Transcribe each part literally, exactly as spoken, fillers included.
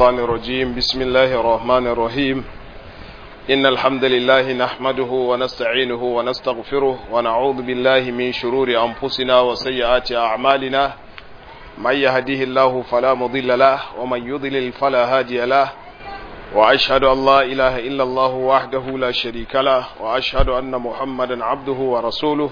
الشيطان الرجيم بسم الله الرحمن الرحيم إن الحمد لله نحمده ونستعينه ونستغفره ونعوذ بالله من شرور أنفسنا وسيئات أعمالنا من يهديه الله فلا مضل له ومن يضلل فلا هادي له وأشهد أن لا إله إلا الله وحده لا شريك له وأشهد أن محمدا عبده ورسوله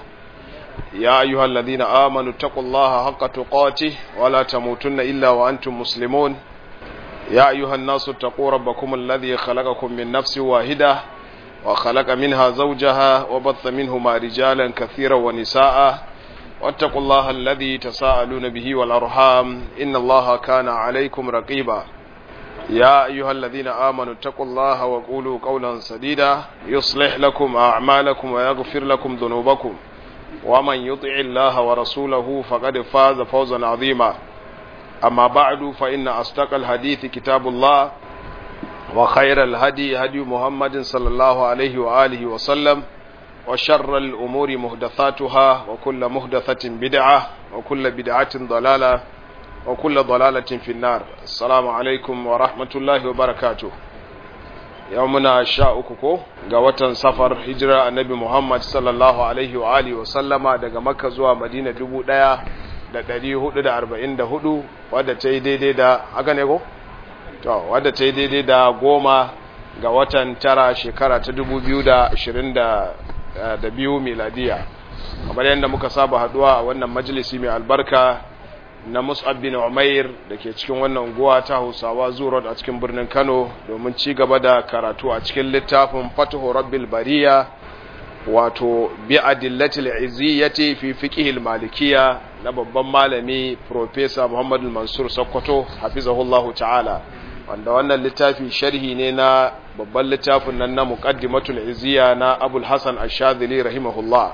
يا أيها الذين آمنوا اتقوا الله حق تقاته ولا تموتن إلا وأنتم مسلمون يا أيها الناس اتقوا ربكم الذي خلقكم من نفس واحدة وخلق منها زوجها وبث منهما رجالا كثيرا ونساء واتقوا الله الذي تساءلون به والأرحام إن الله كان عليكم رقيبا يا أيها الذين آمنوا اتقوا الله وقولوا قولا سديدا يصلح لكم أعمالكم ويغفر لكم ذنوبكم ومن يطع الله ورسوله فقد فاز فوزا عظيما أما بعد فإن أصدق الحديث كتاب الله وخير الهدي هدي محمد صلى الله عليه وآله وسلم وشر الأمور محدثاتها وكل محدثة بدعة وكل بدعة ضلالة وكل ضلالة في النار. السلام عليكم ورحمة الله وبركاته. يومنا شاءككو غواتن سفر هجرة النبي محمد صلى الله عليه وآله وسلم daga Makka zuwa Madina dubu ɗaya da ɗari hudu da arba'in da hudu wadda ta yi daidai da haka ne ko? to wadda ta yi daidai da goma ga watan tara shekara ta dubu biyu da ashirin da biyu miladiya. kamar yadda muka saba haduwa a wannan majalisi mai albarka na Mus'ab bin Umair da ke cikin wannan unguwa ta Hausawa Zurot a cikin birnin Kano domin ci gaba da karatu a cikin littafin Fathu Rabbil Bariya wato bi adillatil izziyati fi fiqhil malikiyya na babban malami Professor Muhammad Mansur Sokoto hafizahullahu ta'ala, wanda wannan littafi sharhi ne na babban littafin nan na Muqaddimatul Izziya na Abul Hasan Ash-Shadhili rahimahullah.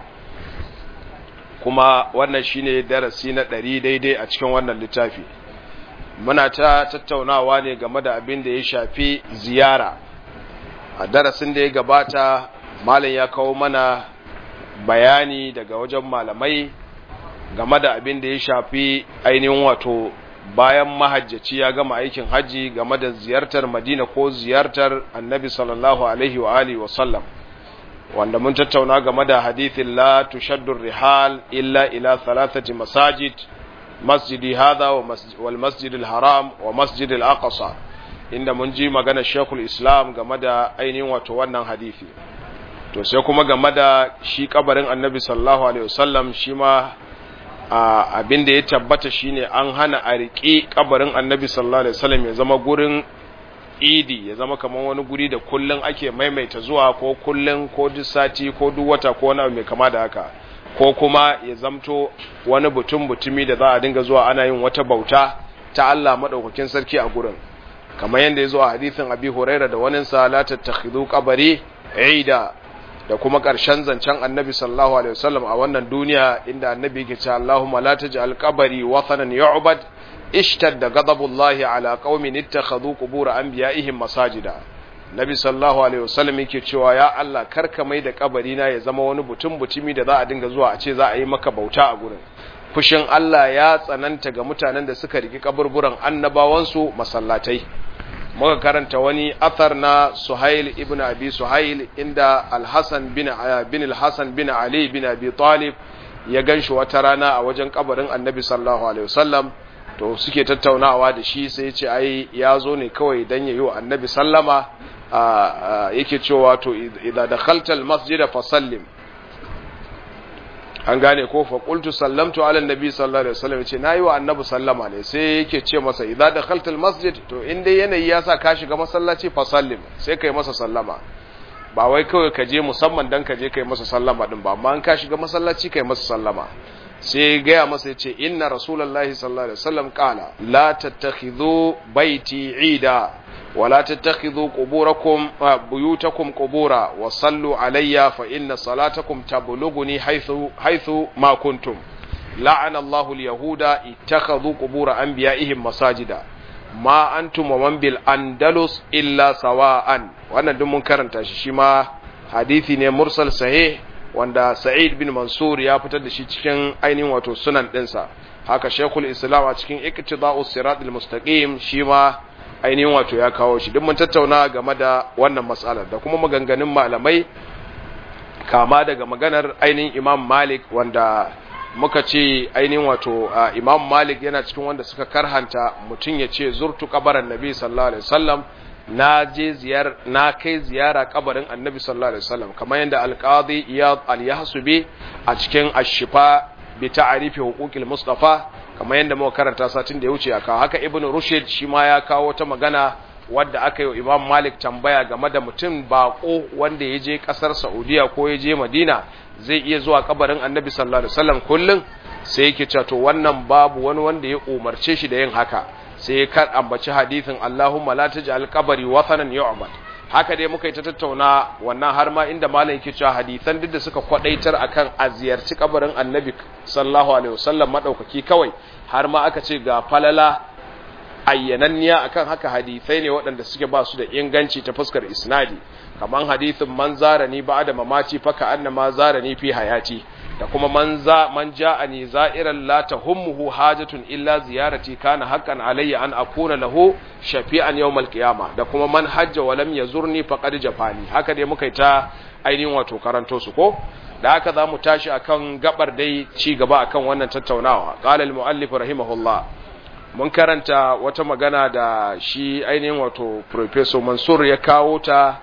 kuma wannan shine darasi na ɗari daidai a cikin wannan littafi. Muna ta tattaunawa ne game da abin da ya shafi ziyara. A darasin da ya gabata malam ya kawo mana bayani daga wajen malamai game da abin da ya shafi ainihin wato bayan mahajjaci ya gama aikin haji game da ziyartar Madina ko ziyartar Annabi sallallahu alaihi wa alihi wa sallam, wanda mun tattauna game da hadithin la tushaddu rihal illa ila thalathati masajid, masjidi hadha wal masjidil haram wa masjidil aqsa, inda mun ji magana Sheikhul Islam game da ainihin wato wannan hadisi. To sai kuma game da shi kabarin Annabi sallallahu alaihi wasallam, shi ma abin da ya tabbata shine an hana a riƙe kabarin Annabi sallallahu alaihi wasallam ya zama gurin idi, ya zama kamar wani guri da kullun ake maimaita zuwa ko kullun ko duk sati ko duk wata ko wani mai kama da haka, ko kuma ya zamto wani butun butumi da za a dinga zuwa ana yin wata bauta ta Allah madaukakin sarki a gurin, kamar yanda ya zo a hadisin Abi Hurairah da wani sa la tattakhidhu qabri aida, da kuma ƙarshen zancen Annabi sallallahu alaihi wasallam a wannan duniya inda Annabi yake cewa Allahumma la taj'al qabri wathanan yu'bad ishtadda ghadabullahi ala qaumin ittakhadhu qubur anbiya'ihim masajida. Nabi sallallahu alaihi wasallam yake cewa ya Allah karka mai da kabari na ya zama wani butun butumi da za a dinga zuwa a ce za a yi maka bauta a gurin. Fushin Allah ya tsananta ga mutanen da suka riki kaburburan annabawansu masallatai. Muka karanta wani athar na Suhail ibn Abi Suhail inda Al-Hasan bin bin Al-Hasan bin Ali bin Abi Talib ya ganshi wata rana a wajen kabarin Annabi sallallahu alaihi wasallam. To suke tattaunawa da shi sai ya ce ai ya zo ne kawai dan yayi wa Annabi sallama, yake cewa to idza dakhalta al-masjid fa sallim. An gane ko fa qultu sallamtu ala annabi sallallahu alaihi wasallam, yace nayi wa Annabi sallama ne, sai yake ce masa idza dakhalta al-masjid, to in dai yanayi ya sa ka shiga masallaci fa sallim, sai kai masa sallama. Ba wai kawai ka je musamman dan ka je kai masa sallama din ba, amma an ka shiga masallaci kai masa sallama. Sai gaya masa yace inna rasulullahi sallallahu alaihi wasallam qala la tattakhidhu baiti ida wa la tattakhidhu quburakum buyutakum qubura wa sallu alayya fa inna salatakum tablughuni haythu haythu ma kuntum. la'ana Allahu al-yahuda ittakhadhu qubur anbiya'ihim masajida ma antum wa man bil andalus illa sawa'an. Wannan duk mun karanta shi, shi ma hadisi ne mursal sahih wanda Sa'id bin Mansur ya fitar da shi cikin ainihin wato sunan ɗinsa. Haka Sheikhul Islam a cikin Iqtida'us Siratal Mustaqim shi ma ainihin wato ya kawo shi duk mun tattauna game da wannan matsalar da kuma maganganun malamai kama daga maganar ainihin Imam Malik wanda muka ce ainihin wato Imam Malik yana cikin wanda suka karhanta mutum ya ce zurtu kabarin Nabi sallallahu alaihi wasallam na je ziyar na kai ziyara kabarin Annabi sallallahu alaihi wasallam kamar yadda Al-Qadi Iyad Al-Yahsubi a cikin Ash-Shifa bi ta'rifi huquqil Mustafa kamar yadda muka karanta satin da ya wuce aka haka Ibn Rushd shi ma ya kawo ta magana wadda aka yi Imam Malik tambaya game da mutum bako wanda ya je kasar Saudiya ko ya je Madina zai iya zuwa kabarin Annabi sallallahu alaihi wasallam kullun sai yake cewa to wannan babu wani wanda ya umarce shi da yin haka sai kar ambaci hadisin Allahumma la taj'al qabri wathanan yu'bad haka dai muka yi ta tattauna wannan har ma inda malam yake cewa hadisan duk da suka kwadaitar akan a ziyarci kabarin Annabi sallallahu alaihi wasallam madaukaki kawai har ma aka ce ga falala ayyananniya akan haka hadisai ne waɗanda suke ba su da inganci ta fuskar isnadi kaman hadisin man zarani ba'da mamaci faka annama zarani fi hayati da kuma man za man ja'ani za'iran la tahummuhu hajatun illa ziyarati kana haqqan alayya an akuna lahu shafi'an yawmal qiyamah da kuma man hajja wa lam yazurni faqad jafani haka dai muka yi ta ainihin wato karanto su ko da haka zamu tashi akan gabar dai ci gaba akan wannan tattaunawa qala al muallif rahimahullah mun karanta wata magana da shi ainihin wato Professor Mansur ya kawo ta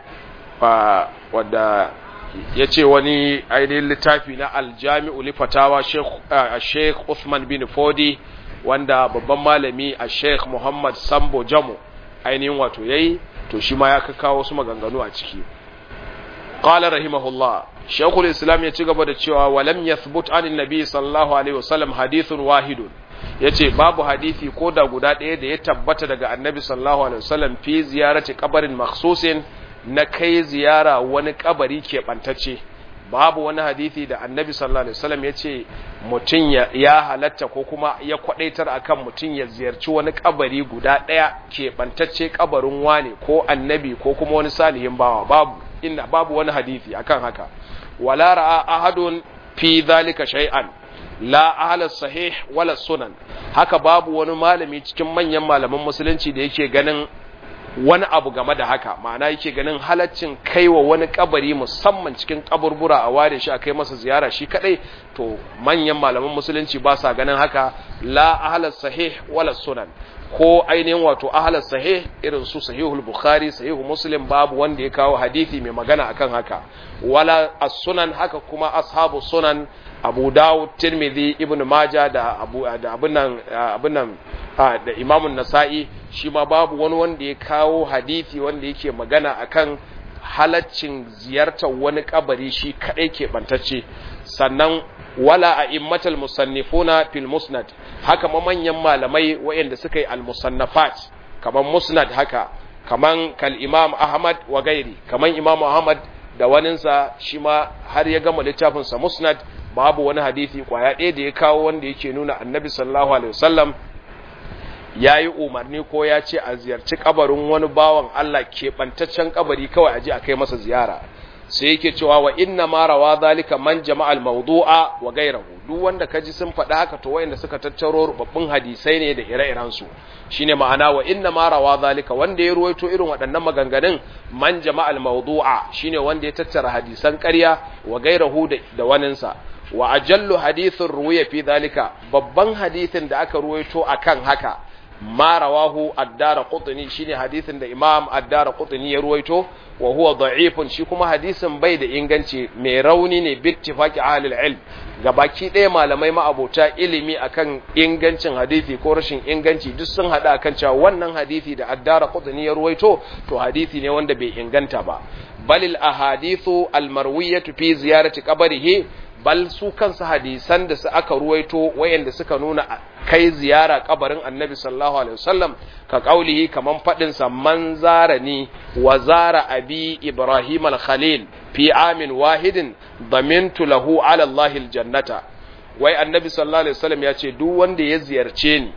wadda ya ce wani ainihin littafi na aljami'u li fatawa Sheikh Uthman bin Fodi wanda babban malami a Sheikh Muhammad Sambo Jamo ainihin wato yayi to shi ma ya kawo su maganganu a ciki qala rahimahullah Sheikhul Islam ya ci gaba da cewa walam yathbut anin nabi sallallahu alaihi wasallam hadithun wahidun yace babu hadisi ko da guda ɗaya da ya tabbata daga annabi sallallahu alaihi wasallam fi ziyarati qabarin makhsusin na kai ziyara wani kabari keɓantacce babu wani hadisi da annabi sallallahu alaihi wasallam yace mutun ya, ya halatta ko kuma ya kwadaitar akan mutun ya ziyarci wani kabari guda ɗaya keɓantacce kabarin wani ko annabi ko kuma wani salihin bawa babu inda babu wani hadisi akan haka wala ra'a ahadun fi dhalika shay'an la ahla sahih wala sunan haka babu wani malami cikin manyan malaman musulunci da yake ganin wani abu game da haka ma'ana yake ganin halaccin kaiwa wani kabari musamman cikin kaburbura a ware shi a kai masa ziyara shi kadai to manyan malaman musulunci ba sa ganin haka la ahla sahih wala sunan ko ainihin wato ahla sahih irin su sahihul bukhari sahihu muslim babu wanda ya kawo hadisi mai magana akan haka wala as-sunan haka kuma ashabu sunan Abu Dawud, Tirmidhi, Ibn Majah da Abu da abunan abunan da Imam An-Nasa'i shi ma babu wani wanda ya kawo hadisi wanda yake magana akan halaccin ziyartar wani kabari shi kadai ke bantacce sannan wala a'immatul musannifuna fil musnad haka ma manyan malamai waɗanda suka yi al-musannafat kaman musnad haka kaman kal Imam Ahmad wa gairi kaman Imam Ahmad da waninsa shi ma har ya gama littafinsa musnad babu wani hadisi kwaya ɗaya da ya kawo wanda yake nuna annabi sallallahu alaihi wasallam ya yi umarni ko ya ce a ziyarci kabarin wani bawan Allah keɓantaccen kabari kawai a je a kai masa ziyara sai yake cewa wa inna ma rawa zalika man jama'al mawdu'a wa ghayruhu duk wanda kaji sun faɗa haka to wayanda suka tattaro rubabbun hadisai ne da ire-iren su shine ma'ana wa inna ma rawa zalika wanda ya ruwaito irin waɗannan maganganun man jama'al mawdu'a shine wanda ya tattara hadisan ƙarya wa ghayruhu da waninsa wa ajallu hadithun ruwiya fi zalika babban hadisin da aka ruwaito akan haka ma rawahu ad-Daraqutni shine hadisin da Imam ad-Daraqutni ya ruwaito wa huwa da'ifun shi kuma hadisin bai da inganci mai rauni ne bi ittifaqi ahli al-ilm gabaki ɗaya malamai ma'abota ilimi akan ingancin hadisi ko rashin inganci duk sun hada akan cewa wannan hadisi da ad-Daraqutni ya ruwaito to hadisi ne wanda bai inganta ba balil ahadithu al-marwiyatu fi ziyarati qabrihi bal su kansu hadisan da su aka ruwaito wayanda suka nuna kai ziyara kabarin annabi sallallahu alaihi wasallam ka kaulihi kaman fadin sa man zarani wa zara abi ibrahim al-khalil fi amin wahidin damintu lahu ala allahi al-jannata wai annabi sallallahu alaihi wasallam ya ce duk wanda ya ziyarce ni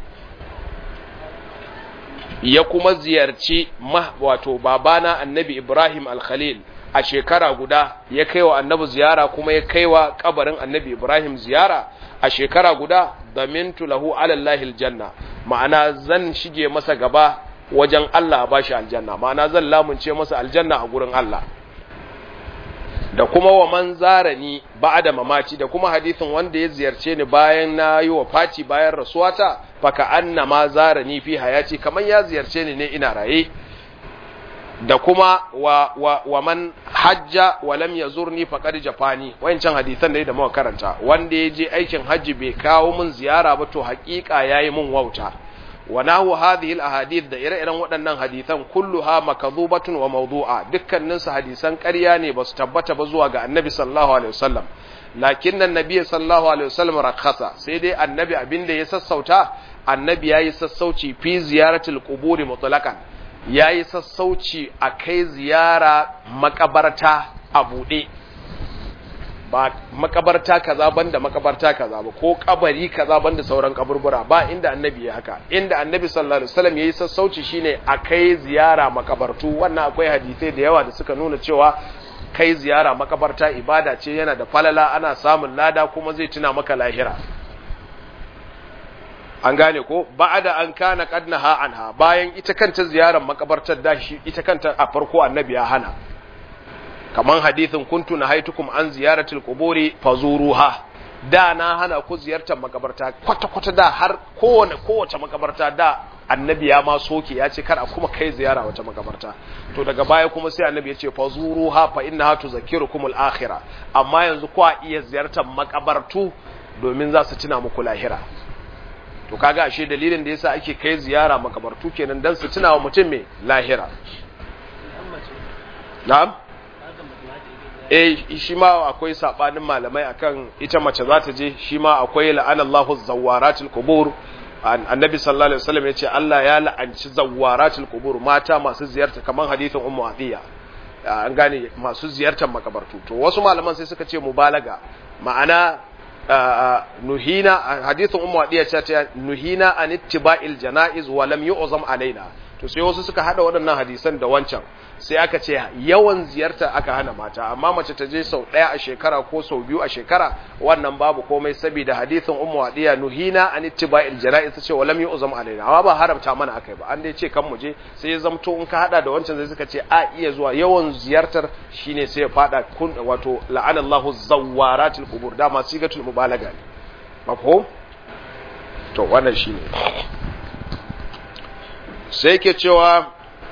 ya kuma ziyarci wato babana annabi ibrahim al-khalil a shekara guda ya kaiwa annabi ziyara kuma ya kaiwa kabarin annabi Ibrahim ziyara a shekara guda damintu lahu ala Allahil janna ma'ana zan shige masa gaba wajen Allah a bashi aljanna, ma'ana zan lamunce masa aljanna a gurin Allah. Da kuma wa man zarani ba'da mamaci, da kuma hadisin wanda ya ziyarce ni bayan na yi wa Fati bayan rasuwata faka anna ma zarani fi hayati, kaman ya ziyarce ni ne ina raye. Da kuma wa, wa, wa man hajja wa lam yazurni faqad jafani, wayancan hadisan da da muka karanta, wanda ya je aikin haji bai kawo min ziyara ba to haƙiƙa yayi min wauta. wa nahu hadhihi al-ahadith, da ire-iren waɗannan hadisan kulluha makdhubatun wa mawdu'a, dukkanin su hadisan ƙarya ne ba su tabbata ba zuwa ga annabi sallallahu alaihi wasallam. lakin annabi sallallahu alaihi wasallam rakhasa, sai dai annabi abinda ya sassauta, annabi yayi sassauci fi ziyaratil quburi mutlaqan, yayi sassauci a kai ziyara makabarta a buɗe, ba makabarta kaza banda makabarta kaza ba, ko kabari kaza banda sauran kaburbura, ba inda annabi ya haka. Inda annabi sallallahu alaihi wasallam yayi sassauci shine a kai ziyara makabartu. Wannan akwai hadisai da yawa da suka nuna cewa kai ziyara makabarta ibada ce, yana da falala, ana samun lada kuma zai tuna maka lahira. An gane ko? Ba'ada an kana qadnaha anha, bayan ita kanta ziyarar makabartar da shi ita kanta a farko annabi ya hana. Kaman hadithin kuntu nahaitukum an ziyaratil quburi fazuruha, da na hana ku ziyartar makabarta kwata kwata, da har kowane kowace makabarta da annabi ya ma soke, ya ce kar a kuma kai ziyara wata makabarta. To daga baya kuma sai annabi ya ce fazuruha fa innaha tuzakkirukumul akhirah, amma yanzu ku iya ziyartar makabartu domin za su tuna muku lahira. To kaga ashe dalilin da yasa ake kai ziyara makabartu kenan, dan su tuna wa mutum me lahira. Na'am, eh shi ma akwai sabanin malamai akan ita mace za ta je, shi ma akwai la'anallahu zawaratul qubur. Annabi sallallahu alaihi wasallam yace Allah ya la'anci zawaratul qubur, mata masu ziyarta, kaman hadithin ummu atiya, an gane, masu ziyartar makabartu. To wasu malaman sai suka ce mubalaga, ma'ana nuhina, hadithin ummu atiya ce nuhina an ittiba'il janaiz wa lam yu'zam alaina. To sai wasu suka hada waɗannan hadisan da wancan, sai aka ce yawan ziyarta aka hana mata, amma mace ta je sau ɗaya a shekara ko sau biyu a shekara, wannan babu komai, saboda hadithin ummu hadiya nuhina an ittiba'il janaiz ta ce wa lam yu'zam alaina, amma ba haramta mana akai ba, an dai ce kan mu je. sai ya zamto in ka hada da wancan sai suka ce a iya zuwa, yawan ziyartar shine sai ya fada kun, wato la'anallahu zawaratul qubur, da ma sigatul mubalaga ne, mafhum. to wannan shine sai ke cewa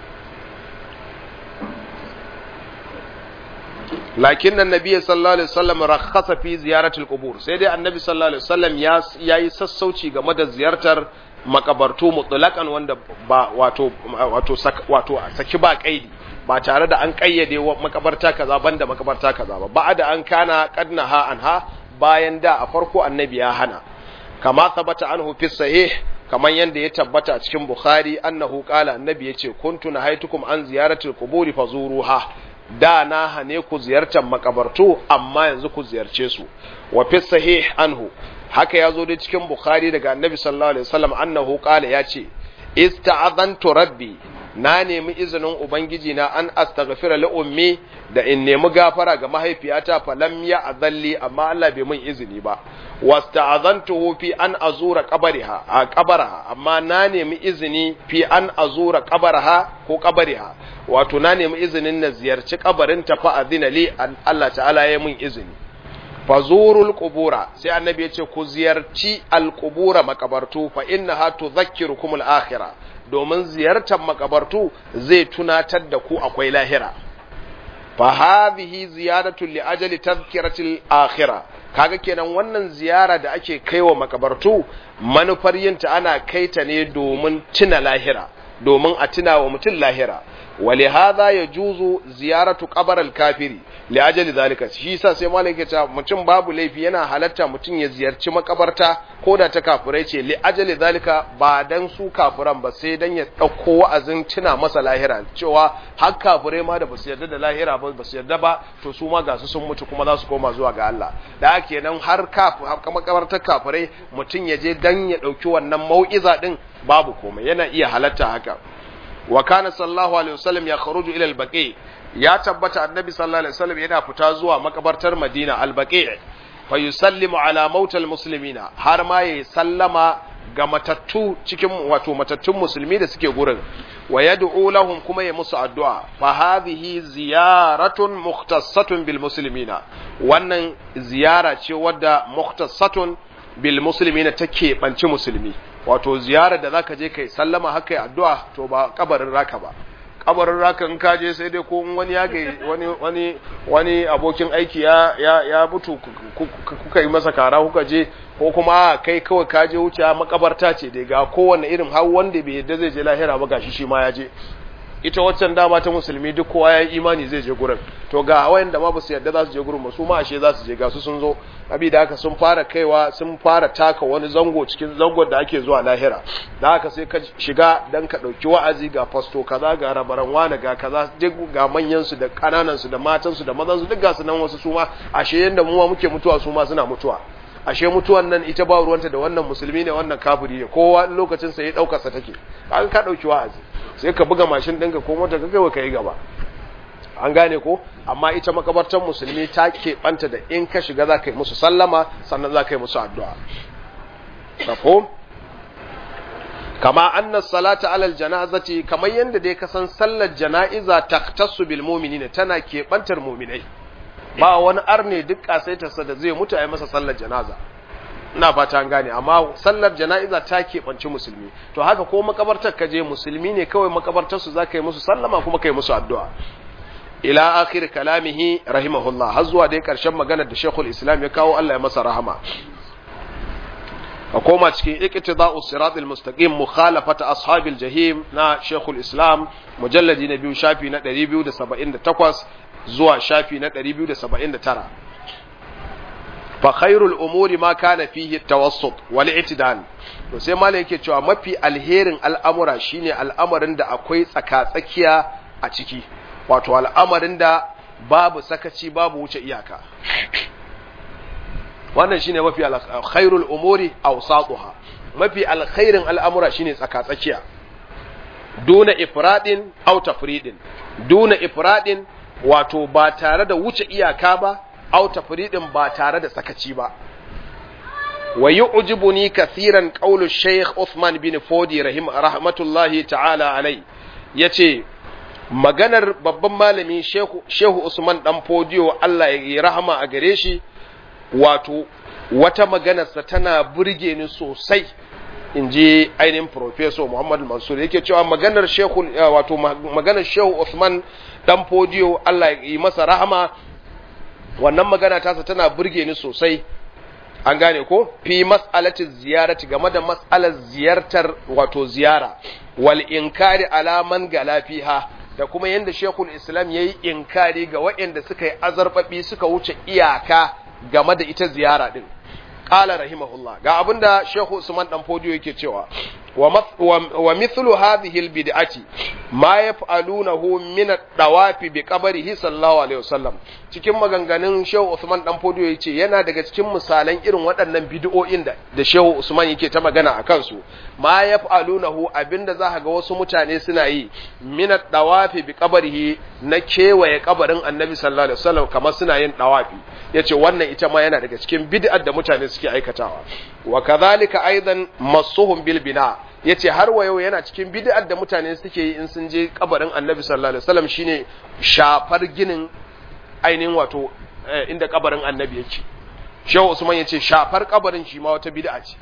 lakin annabi sallallahu alaihi wasallam rakhasa fi ziyaratil qubur, sai dai annabi sallallahu alaihi wasallam ya yayi sassauci game da ziyartar makabartu mutlaqan, wanda ba wato wato wato saki ba kaidi, ba tare da an kayyade makabarta kaza banda makabarta kaza ba. Ba'da an kana qadnaha anha, bayan da a farko annabi ya hana, kama sabata anhu fi sahih, kaman yanda ya tabbata a cikin Bukhari, annahu qala, annabi yace kuntu nahaitukum an ziyaratil quburi fazuruha, da na hane ku ziyartar makabartu amma yanzu ku ziyarce su. Wa fi sahih anhu, haka yazo da cikin Bukhari daga annabi sallallahu alaihi wasallam, annahu qala, yace ista'adantu rabbi, na nemi izinin ubangiji na an astaghfira li ummi, da in nemi gafara ga mahaifiyata, falam ya azalli, amma Allah bai mun izini ba. wasta'azantuhu fi an azura qabariha a qabaraha, amma na nemi izini fi an azura qabaraha ko qabariha, wato na nemi izinin na ziyarci kabarin ta, fa azina li, Allah ta'ala ya mun izini. fazurul qubura, sai annabi ya ce ku ziyarci alqubura makabartu, fa innaha tudhakkirukum al-akhirah, domin ziyartar makabartu zai tunatar da ku akwai lahira. fa hadhihi ziyadatu li ajali tadhkiratil akhirah, kaga kenan wannan ziyara da ake kaiwa makabartu, manufar yinta ana kaita ne domin tuna lahira, domin a tuna wa mutum lahira. ولهذا يجوز زيارة قبر الكافر لأجل ذلك. shi yasa sai malai ke cewa mutum babu laifi, yana halatta mutum ya ziyarci makabarta ko da ta kafirai ce, li ajali zalika, ba dan su kafiran ba, sai dan ya dauko wa'azin tuna masa lahira, cewa har kafirai ma da basu yarda da lahira ba, basu yarda ba, to su ma ga su sun mutu kuma za su koma zuwa ga Allah. da haka nan har kafir, har makabartar kafirai mutum ya je dan ya dauki wannan mau'iza din, babu komai, yana iya halatta haka. wa kana sallallahu alaihi wasallam ya kharuju ila al-baqi, ya tabbata annabi sallallahu alaihi wasallam yana fita zuwa makabartar Madina al-baqi, fa yusallimu ala mautal muslimina, har ma yayi sallama ga matattu cikin wato matattun musulmi da suke gurin wa yad'u lahum kuma ya musu addu'a fa hadhihi ziyaratun mukhtassatun bil muslimina wannan ziyara ce wadda mukhtassatun bil muslimina take banci musulmi wato ziyara da zaka je kai sallama haka addu'a to ba kabarin raka ba kabarin raka in ka je sai dai ko wani ya ga wani wani wani abokin aiki ya ya ya mutu kuka yi masa kara kuka je ko kuma kai kawai ka je wuce makabarta ce dai ga kowanne irin har wanda bai yadda zai je lahira ba gashi shi ma ya je ita waccan dama ta musulmi duk kowa ya yi imani zai je gurin to ga wayanda ma ba su yadda za su je gurin ba su ma ashe za su je ga su sun zo abi da haka sun fara kaiwa sun fara taka wani zango cikin zangon da ake zuwa lahira da haka sai ka shiga dan ka dauki wa'azi ga fasto kaza ga rabaran wani ga kaza ga manyan su da kananan su da matan su da mazan su duk ga su nan wasu su ma ashe yanda mu ma muke mutuwa su ma suna mutuwa ashe mutuwan nan ita ba ruwanta da wannan musulmi ne wannan kafiri ne kowa lokacin sa ya daukar sa take an ka dauki wa'azi sai ka buga mashin ɗinka ko mota ka kaiwa ka yi gaba an gane ko amma ita makabartar musulmi ta keɓanta da in ka shiga za ka yi musu sallama sannan za ka yi musu addu'a mafhum kama anna salata alal janazati kamar yanda dai ka san sallar jana'iza taktasu bil mu'minina tana keɓantar mu'minai ba wani arne duk kasaitarsa da zai mutu a yi masa sallar janaza ina fata an gane amma sallar jana'iza ta keɓanci musulmi to haka ko makabartar ka je musulmi ne kawai makabartar su zaka yi musu sallama kuma kai musu addu'a ila akhir kalamihi rahimahullah har zuwa dai karshen maganar da Sheikhul Islam ya kawo Allah ya masa rahama a koma cikin iqtida'u siratal mustaqim mukhalafata ashabil jahim na Sheikhul Islam mujalladi na biyu shafi na ɗari biyu da saba'in da takwas zuwa shafi na ɗari biyu da saba'in da tara fa khairul umuri ma kana fihi tawassut wal i'tidal to sai malai yake cewa mafi alherin al'amura shine al'amarin da akwai tsaka-tsakiya a ciki wato al'amarin da babu sakaci babu wuce iyaka wannan shine mafi khairul umuri awsatuha mafi alkhairin al'amura shine tsaka-tsakiya duna ifradin aw tafridin duna ifradin wato ba tare da wuce iyaka ba aw tafridin ba tare da sakaci ba wa yu'jibuni kathiran qawlu Sheikh Uthman bin Fodi rahim rahmatullahi ta'ala alai yace maganar babban malami Shehu Usman dan Fodiyo Allah ya yi rahama a gare shi wato wata maganarsa tana burge ni sosai inji ainihin Professor Muhammad Mansur yake cewa maganar Shehu wato maganar Shehu Usman dan Fodiyo Allah ya yi masa rahama wannan magana tasa tana burge ni sosai an gane ko fi mas'alati ziyarati game da mas'alar ziyartar wato ziyara wal inkari ala man gala fiha da kuma yanda Sheikhul Islam yayi inkari ga waɗanda suka yi azarbabi suka wuce iyaka game da ita ziyara din qala rahimahullah ga abinda Sheikh Usman dan Fodiyo yake cewa wa wa mithlu hadhihi albid'ati ma yaf'alunahu min ad-dawafi bi qabrihi sallallahu alaihi wasallam cikin maganganun Sheikh Usman dan Fodiyo yace yana daga cikin misalan irin waɗannan bid'o'in da da Sheikh Usman yake ta magana akan su ma yaf'alunahu abinda za ka ga wasu mutane suna yi min ad-dawafi bi qabrihi na kewaye kabarin Annabi sallallahu alaihi wasallam kamar suna yin dawafi yace wannan ita ma yana daga cikin bid'ar da mutane suke aikatawa wa kadhalika aidan masuhum bil bina yace har wa yau yana cikin bid'ar da mutane suke yi in sun je kabarin Annabi sallallahu alaihi wasallam shine shafar ginin ainihin wato inda kabarin Annabi yake Shehu Usman yace shafar kabarin shi ma wata bid'a ce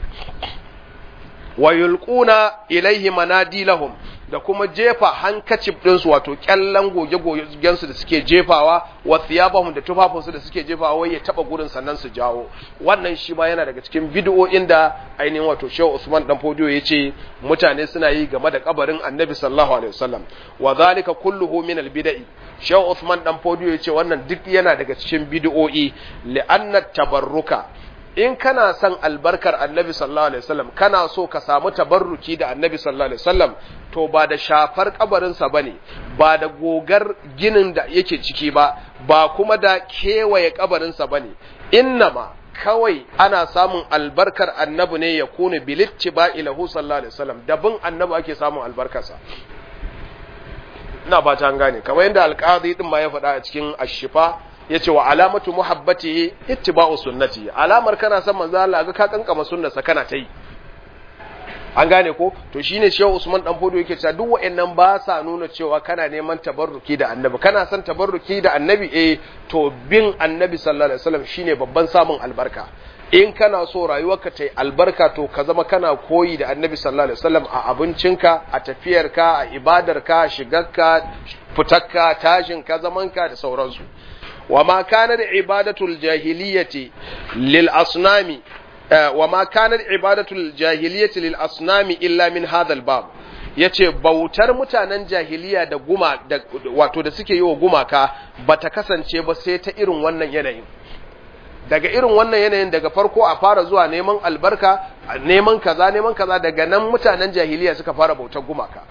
wa yulquna ilaihi manadilahum da kuma jefa hankacif ɗinsu wato kyallan goge-gogensu da suke jefawa wa thiyabahum da tufafinsu da suke jefawa wai ya taba gurin sannan su jawo wannan shi ma yana daga cikin bid'o'in da ainihin wato Shehu Usman dan Fodiyo yace mutane suna yi game da kabarin Annabi sallallahu alaihi wasallam wa zalika kulluhu min al-bid'i Shehu Usman dan Fodiyo yace wannan duk yana daga cikin bid'o'i li'anna tabarruka in kana son albarkar Annabi sallallahu alaihi wasallam kana so ka samu tabarruki da Annabi sallallahu alaihi wasallam to ba da shafar kabarinsa bane ba da gogar ginin da yake ciki ba ba kuma da kewaye kabarinsa bane innama kawai ana samun albarkar Annabi ne ya kuna bilittiba ilahu sallallahu alaihi wasallam dabin Annabi ake samun albarkarsa ina ba ta gane kamar yadda alqadi din ma ya faɗa a cikin ash-shifa yace wa alamatu muhabbatihi ittiba'u sunnati alamar kana son manzo Allah ga ka kankama sunnarsa kana tai an gane ko to shine Shehu Usman dan Fodo yake cewa duk wayannan ba sa nuna cewa kana neman tabarruki da annabi kana son tabarruki da annabi eh to bin annabi sallallahu alaihi wasallam shine babban samun albarka in kana so rayuwarka ta yi albarka to ka zama kana koyi da annabi sallallahu alaihi wasallam a abincinka a tafiyarka a ibadarka a shigarka fitarka tashinka zamanka da sauransu wa ma kana da ibadatul jahiliyyati lil asnami wa ma kana da ibadatul jahiliyyati lil asnami illa min hadha al bab yace bautar mutanen jahiliya da guma da wato da suke yi wa gumaka bata kasance ba sai ta irin wannan yanayin daga irin wannan yanayin daga farko a fara zuwa neman albarka neman kaza neman kaza daga nan mutanen jahiliya suka fara bautar gumaka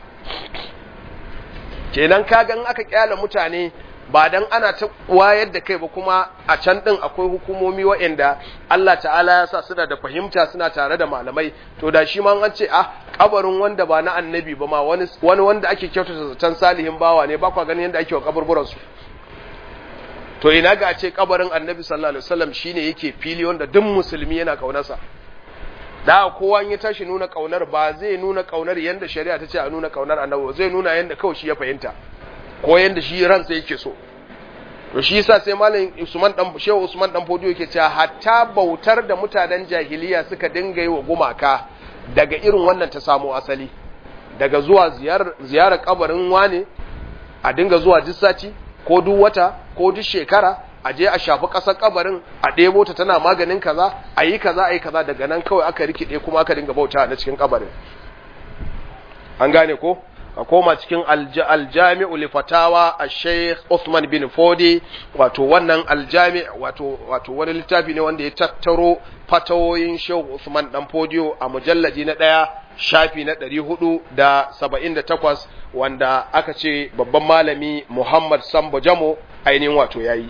kenan kaga in aka kyala mutane ba dan ana ta wayar da kai ba kuma a can din akwai hukumomi waɗanda Allah ta'ala ya sa suna da fahimta suna tare da malamai to da shi ma an ce ah kabarin wanda ba na annabi ba ma wani wani wanda ake kyautata zaton salihin bawa ne ba kwa ganin yanda ake wa kaburburan su to ina ga a ce kabarin annabi sallallahu alaihi wasallam shine yake fili wanda duk musulmi yana kaunarsa da kowa ya tashi nuna kaunar ba zai nuna kaunar yanda shari'a ta ce a nuna kaunar annabi zai nuna yanda kawai shi ya fahimta ko yanda shi ransa yake so to shi yasa sai malam Usman dan Shehu Usman dan Fodio yake cewa hatta bautar da mutanen jahiliya suka dinga yi wa gumaka daga irin wannan ta samu asali daga zuwa ziyarar ziyarar kabarin wane a dinga zuwa duk sati ko duk wata ko duk shekara a je a shafi ƙasar kabarin a ɗebo ta tana maganin kaza a yi kaza a yi kaza daga nan kawai aka rikide kuma aka dinga bauta na cikin kabarin an gane ko a koma cikin aljami'u li fatawa al-sheikh Uthman bin Fodi wato wannan aljami' wato wato wani littafi ne wanda ya tattaro fatawoyin Sheikh Uthman dan Fodio a mujalladi na ɗaya shafi na ɗari hudu da saba'in da takwas wanda aka ce babban malami Muhammad Sambo Jamo ainihin wato yayi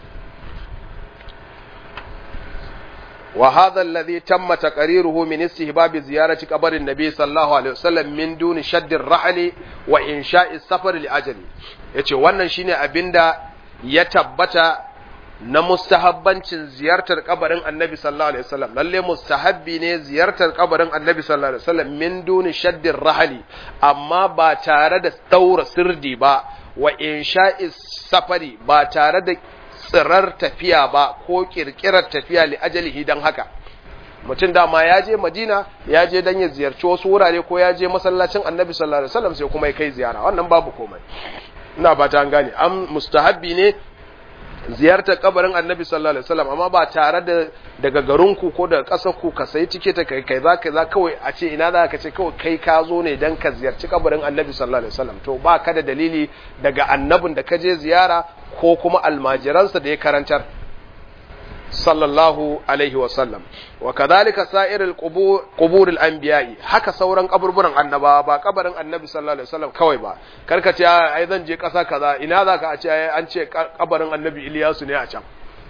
wa hadha alladhi tamma taqriruhu min istihbab ziyarati qabrin nabi sallallahu alaihi wasallam min duni shadd ar-rahli wa insha'i safar li ajali yace wannan shine abinda ya tabbata na mustahabbancin ziyartar kabarin annabi sallallahu alaihi wasallam lalle mustahabbi ne ziyartar kabarin annabi sallallahu alaihi wasallam min duni shadd ar-rahli amma ba tare da daura sirdi ba wa insha'i safari ba tare da tsirar tafiya ba ko kirkirar tafiya li ajalihi dan haka mutum dama ya je Madina ya je dan ya ziyarci wasu wurare ko ya je masallacin Annabi sallallahu alaihi wasallam sai kuma ya kai ziyara wannan babu komai ina ba ta gane am mustahabbi ne ziyartar kabarin Annabi sallallahu alaihi wasallam amma ba tare da daga garinku ko daga kasar ku ka sai tiketa kai kai zaka za kawai a ce ina za ka ce kawai kai ka zo ne dan ka ziyarci kabarin Annabi sallallahu alaihi wasallam to ba ka da dalili daga annabin da ka je ziyara ko kuma almajiransa da ya karantar sallallahu alaihi wasallam wa kadhalika sa'irul qubur quburul anbiya'i haka sauran kaburburan annabawa ba kabarin annabi sallallahu alaihi wasallam kawai ba karka ce ai zan je kasa kaza ina zaka a ce an ce kabarin annabi Iliyasu ne a can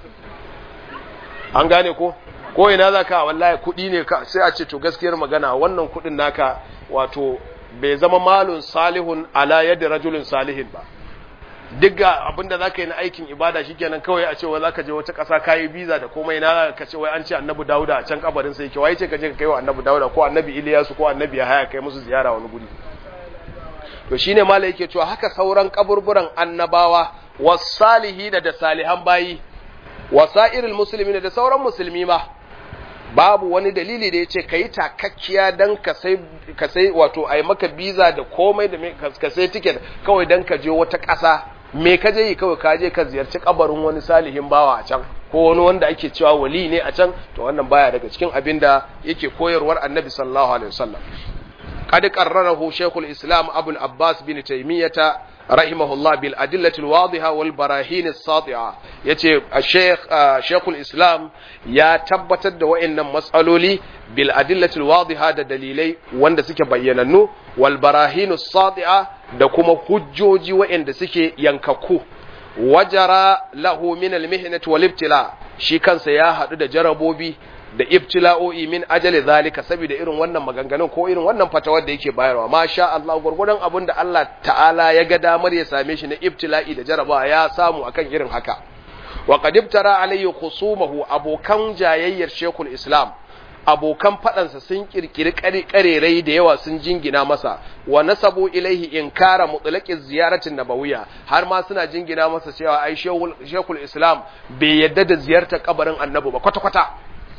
an gane ko ko ina zaka wallahi kudi ne ka sai a ce to gaskiyar magana wannan kudin naka wato bai zama malun salihun ala yadi rajulin salihin ba duk abinda za ka yi na aikin ibada shi kenan kawai a cewa za ka je wata ƙasa ka yi biza da komai na ka ce wai an ce annabi dawuda a can kabarin sai ke wai ce ka je ka kai wa annabi dawuda ko annabi iliyasu ko annabi yahaya kai musu ziyara wani guri to shine malai yake cewa haka sauran kaburburan annabawa wasalihi da da salihan bayi wasairul muslimin da sauran musulmi ma babu wani dalili da yace kai takakkiya dan ka sai ka sai wato ai maka biza da komai da ka sai ticket kawai dan ka je wata ƙasa me ka je yi kawai ka je ka ziyarci kabarin wani salihin bawa a can ko wani wanda ake cewa wali ne a can to wannan baya daga cikin abin da yake koyarwar annabi sallallahu alaihi wasallam qad qarrarahu shaykhul islam abul abbas bin taymiyah rahimahullah bil adillati alwadhiha wal barahin as-sati'a yace shaykh shaykhul islam ya tabbatar da wayannan matsaloli bil adillati alwadhiha da dalilai wanda suke bayyanannu wal barahin as-sati'a da kuma hujjoji wayanda suke yankakku wajara lahu min al-mihnati wal ibtila shi kansa ya hadu da jarabobi da ibtila'o'i min ajali zalika saboda irin wannan maganganun ko irin wannan fatawar da yake bayarwa masha Allah gurgurdan abin da Allah ta'ala ya ga damar ya same shi na ibtila'i da jarabawa ya samu akan irin haka wa qad ibtara alayhi khusumahu abokan jayayyar shekul islam abokan fadansa sun kirkiri karerai da yawa sun jingina masa wa nasabu ilaihi inkara mutlaqi ziyaratin nabawiyya har ma suna jingina masa cewa ai shekul islam bai yadda da ziyartar kabarin annabi ba kwata kwata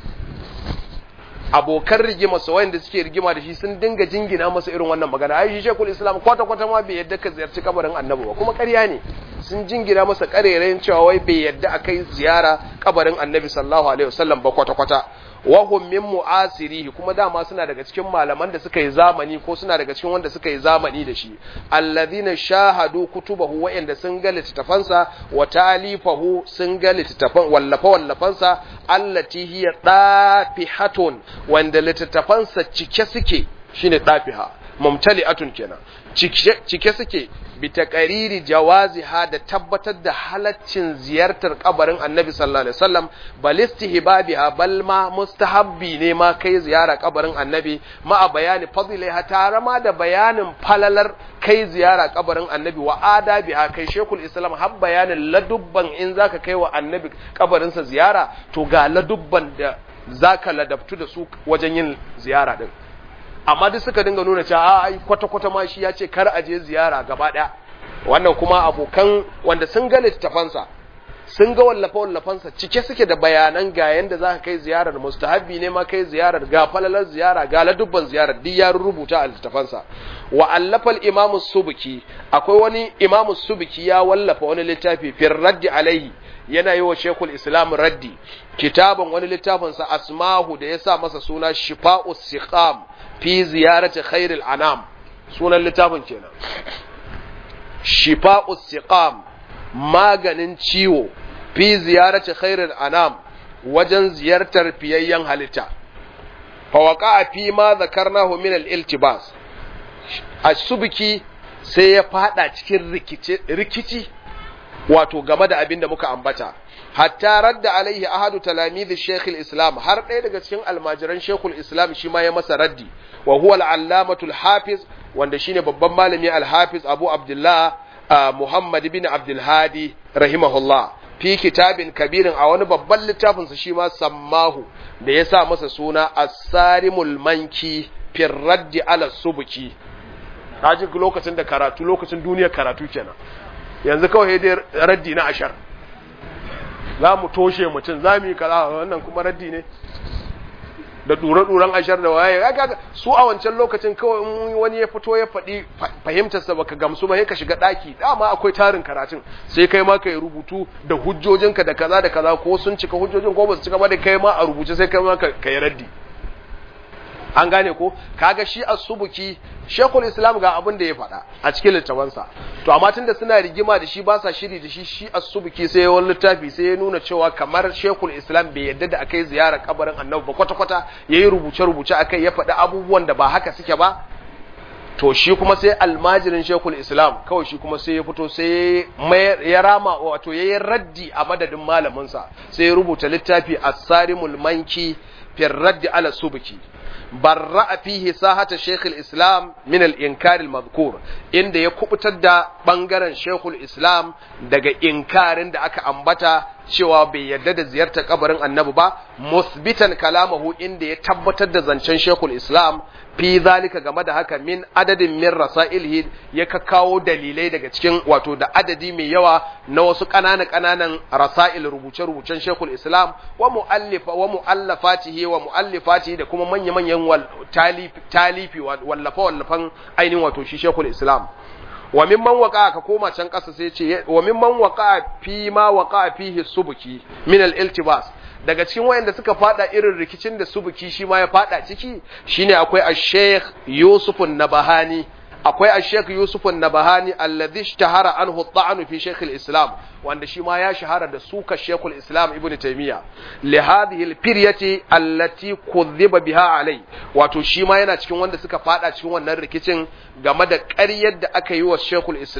abokan rigima su wanda suke rigima da shi sun dinga jingina masa irin wannan magana ai shi shekul islam kwata kwata ma bai yadda ka ziyarci kabarin annabi ba kuma ƙarya ne sun jingina masa karerayin cewa wai bai yadda akai ziyara kabarin annabi sallallahu alaihi wasallam ba kwata kwata wa hum min mu'asirihi kuma dama suna daga cikin malaman da suka yi zamani ko suna daga cikin wanda suka yi zamani da shi alladhina shahadu kutubahu wa inda sun ga littafansa wa talifahu sun ga littafan wallafa wallafansa allati hiya dafihatun wanda littafansa cike suke shine dafiha mumtali'atun kenan cike suke bi taqariri jawaziha da tabbatar da halaccin ziyartar kabarin annabi sallallahu alaihi wasallam bal istihbabiha bal ma mustahabbi ne ma kai ziyara kabarin annabi ma a bayani fadilaiha tare ma da bayanin falalar kai ziyara kabarin annabi wa adabiha kai shekul islam har bayanin ladubban in zaka kai wa annabi kabarin sa ziyara to ga ladubban da zaka ladabtu da su wajen yin ziyara din amma duk suka dinga nuna cewa ai kwata-kwata ma shi ya ce kar a je ziyara gaba ɗaya wannan kuma abokan wanda sun ga littafansa sun ga wallafa-wallafansa cike suke da bayanan ga yanda za ka kai ziyarar mustahabbi ne ma kai ziyarar ga falalar ziyara ga ladubban ziyarar duk ya rubuta a littafansa wa allafa al-imam subki akwai wani imam subki ya wallafa wani littafi fi raddi alaihi yana yi wa shekul islam raddi kitaban wani littafinsa asmahu da ya sa masa suna shifa'us siqam fi ziyarati khairil anam sunan littafin kenan shifa'us siqam maganin ciwo fi ziyarati khairil anam wajen ziyartar fiyayyen halitta fa waqa'a fi ma zakarnahu min al-iltibas as-subki sai ya fada cikin rikici rikici wato game da abin da muka ambata hatta radda alaihi ahadu talamizi shekul islam har ɗaya daga cikin almajiran shekul islam shi ma ya masa raddi wa huwa al-allamatul hafiz wanda shine babban malami al-hafiz abu abdullah muhammad bin abdul hadi rahimahullah fi kitabin kabirin a wani babban littafin sa shi ma sammahu da ya sa masa suna as-sarimul manki fi raddi ala subki kaji lokacin da karatu lokacin duniyar karatu kenan yanzu kawai dai raddi na ashar za mu toshe mutum za mu yi kaza wannan kuma raddi ne da dura-duran ashar da waye su a wancan lokacin kawai wani ya fito ya faɗi fahimtarsa baka gamsu ba sai ka shiga ɗaki dama akwai tarin karatun sai kai ma ka yi rubutu da hujjojinka da kaza da kaza ko sun cika hujjojin ko ba su cika ba da kai ma a rubuce sai kai ma ka yi raddi an gane ko kaga shi as-subuki shekul islam ga abin da ya faɗa a cikin littafansa to amma tunda suna rigima da shi ba sa shiri da shi shi as-subuki sai ya wani littafi sai ya nuna cewa kamar shekul islam bai yadda da akai ziyarar kabarin annabi ba kwata kwata yayi rubuce rubuce akai ya faɗi abubuwan da ba haka suke ba to shi kuma sai almajirin shekul islam kawai shi kuma sai ya fito sai ya rama wato yayi raddi a madadin malamin sa sai ya rubuta littafi as-sarimul manki fi raddi ala subuki barra'a fihi sahata Sheikhul Islam min al-inkar al-madhkur inda ya kubutar da bangaren Sheikhul Islam daga inkarin da aka ambata cewa bai yarda da ziyartar kabarin Annabi ba musbitan kalamahu inda ya tabbatar da zancen Sheikhul Islam fi zalika game da haka min adadin min rasailihi ya kawo dalilai daga cikin wato da adadi mai yawa na wasu kanana kananan rasail rubuce rubucen Sheikhul Islam wa muallifa wa muallafatihi wa muallifatihi da kuma manya manyan talifi talifi wallafa wallafan ainihin wato shi Sheikhul Islam wa mimman waqa ka koma can kasa sai ce wa mimman waqa fi ma waqa fihi subuki min al-iltibas daga cikin wayanda suka fada irin rikicin da subuki shi ma ya fada ciki shine akwai ash-sheikh Yusuf an-Nabahani akwai ash-sheikh Yusuf an-Nabahani alladhi ishtahara anhu at-ta'n fi shaykh al-islam wanda shi ma ya shahara da suka shaykh al-islam ibn taymiya li hadhihi al-firyati allati kudhiba biha alai wato shi ma yana cikin wanda suka fada cikin wannan rikicin game da ƙaryar da aka yi wa shaykh al-islam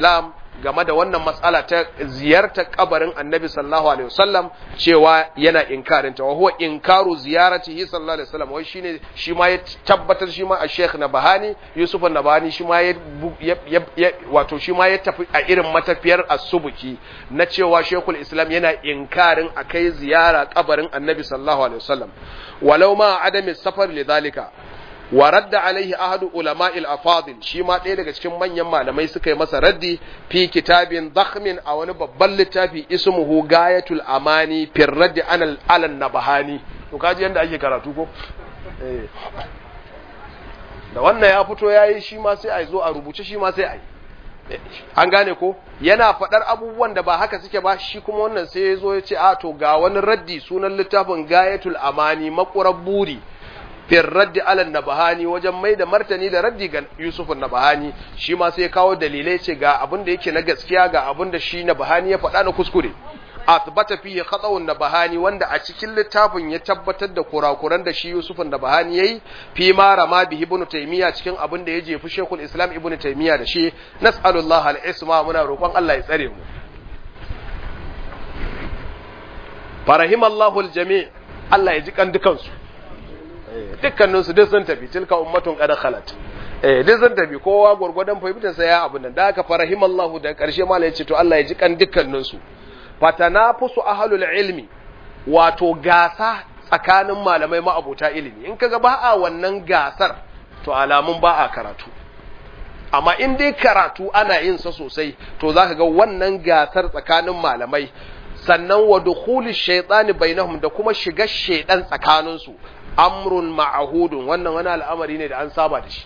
game da wannan matsala ta ziyartar kabarin annabi sallallahu alaihi wasallam cewa yana inkarin ta wa huwa inkaru ziyaratihi sallallahu alaihi wasallam wai shine shi ma ya tabbatar shi ma a Sheikh Nabahani Yusuf Nabahani shi ma ya wato shi ma ya tafi a irin matafiyar as-Subuki na cewa Sheikhul Islam yana inkarin akai ziyara kabarin annabi sallallahu alaihi wasallam walau ma adami safar lidhalika wa radda alaihi ahadu ulama'il afadil shi ma ɗaya daga cikin manyan malamai suka yi masa raddi fi kitabin dakhmin a wani babban littafi ismuhu gayatul amani fi raddi anal alan nabahani to kaji yanda ake karatu ko eh da wannan ya fito yayi shi ma sai ai zo a rubuce shi ma sai ai an gane ko yana fadar abubuwan da ba haka suke ba shi kuma wannan sai ya zo ya ce a to ga wani raddi sunan littafin gayatul amani maqurar buri fir raddi ala nabahani wajen mai da martani da raddi ga Yusuf nabahani shi ma sai kawo dalilai ce ga abin da yake na gaskiya ga abin da shi nabahani ya faɗa na kuskure athbata fihi khata'un nabahani wanda a cikin littafin ya tabbatar da kurakuran da shi Yusuf nabahani yayi fi ma rama bihi ibn taymiya cikin abin da ya jefi Sheikhul Islam ibn taymiya da shi nas'alullah al-isma muna roƙon Allah ya tsare mu farahimallahu al-jami' Allah ya ji kan dukansu dukkaninsu duk sun tafi tilka ummatun qad khalat eh duk sun tafi kowa gurgurdan fahimtar sa ya abun nan da aka farahimallahu da karshe malai yace to Allah ya ji kan dukkaninsu fatanafusu ahlul ilmi wato gasa tsakanin malamai ma'abota ilimi in kaga ba a wannan gasar to alamun ba a karatu amma in dai karatu ana yin sa sosai to zaka ga wannan gasar tsakanin malamai sannan wa dukhuli shaytani bainahum da kuma shiga shaydan tsakaninsu amrun ma'ahudun wannan wani al'amari ne da an saba da shi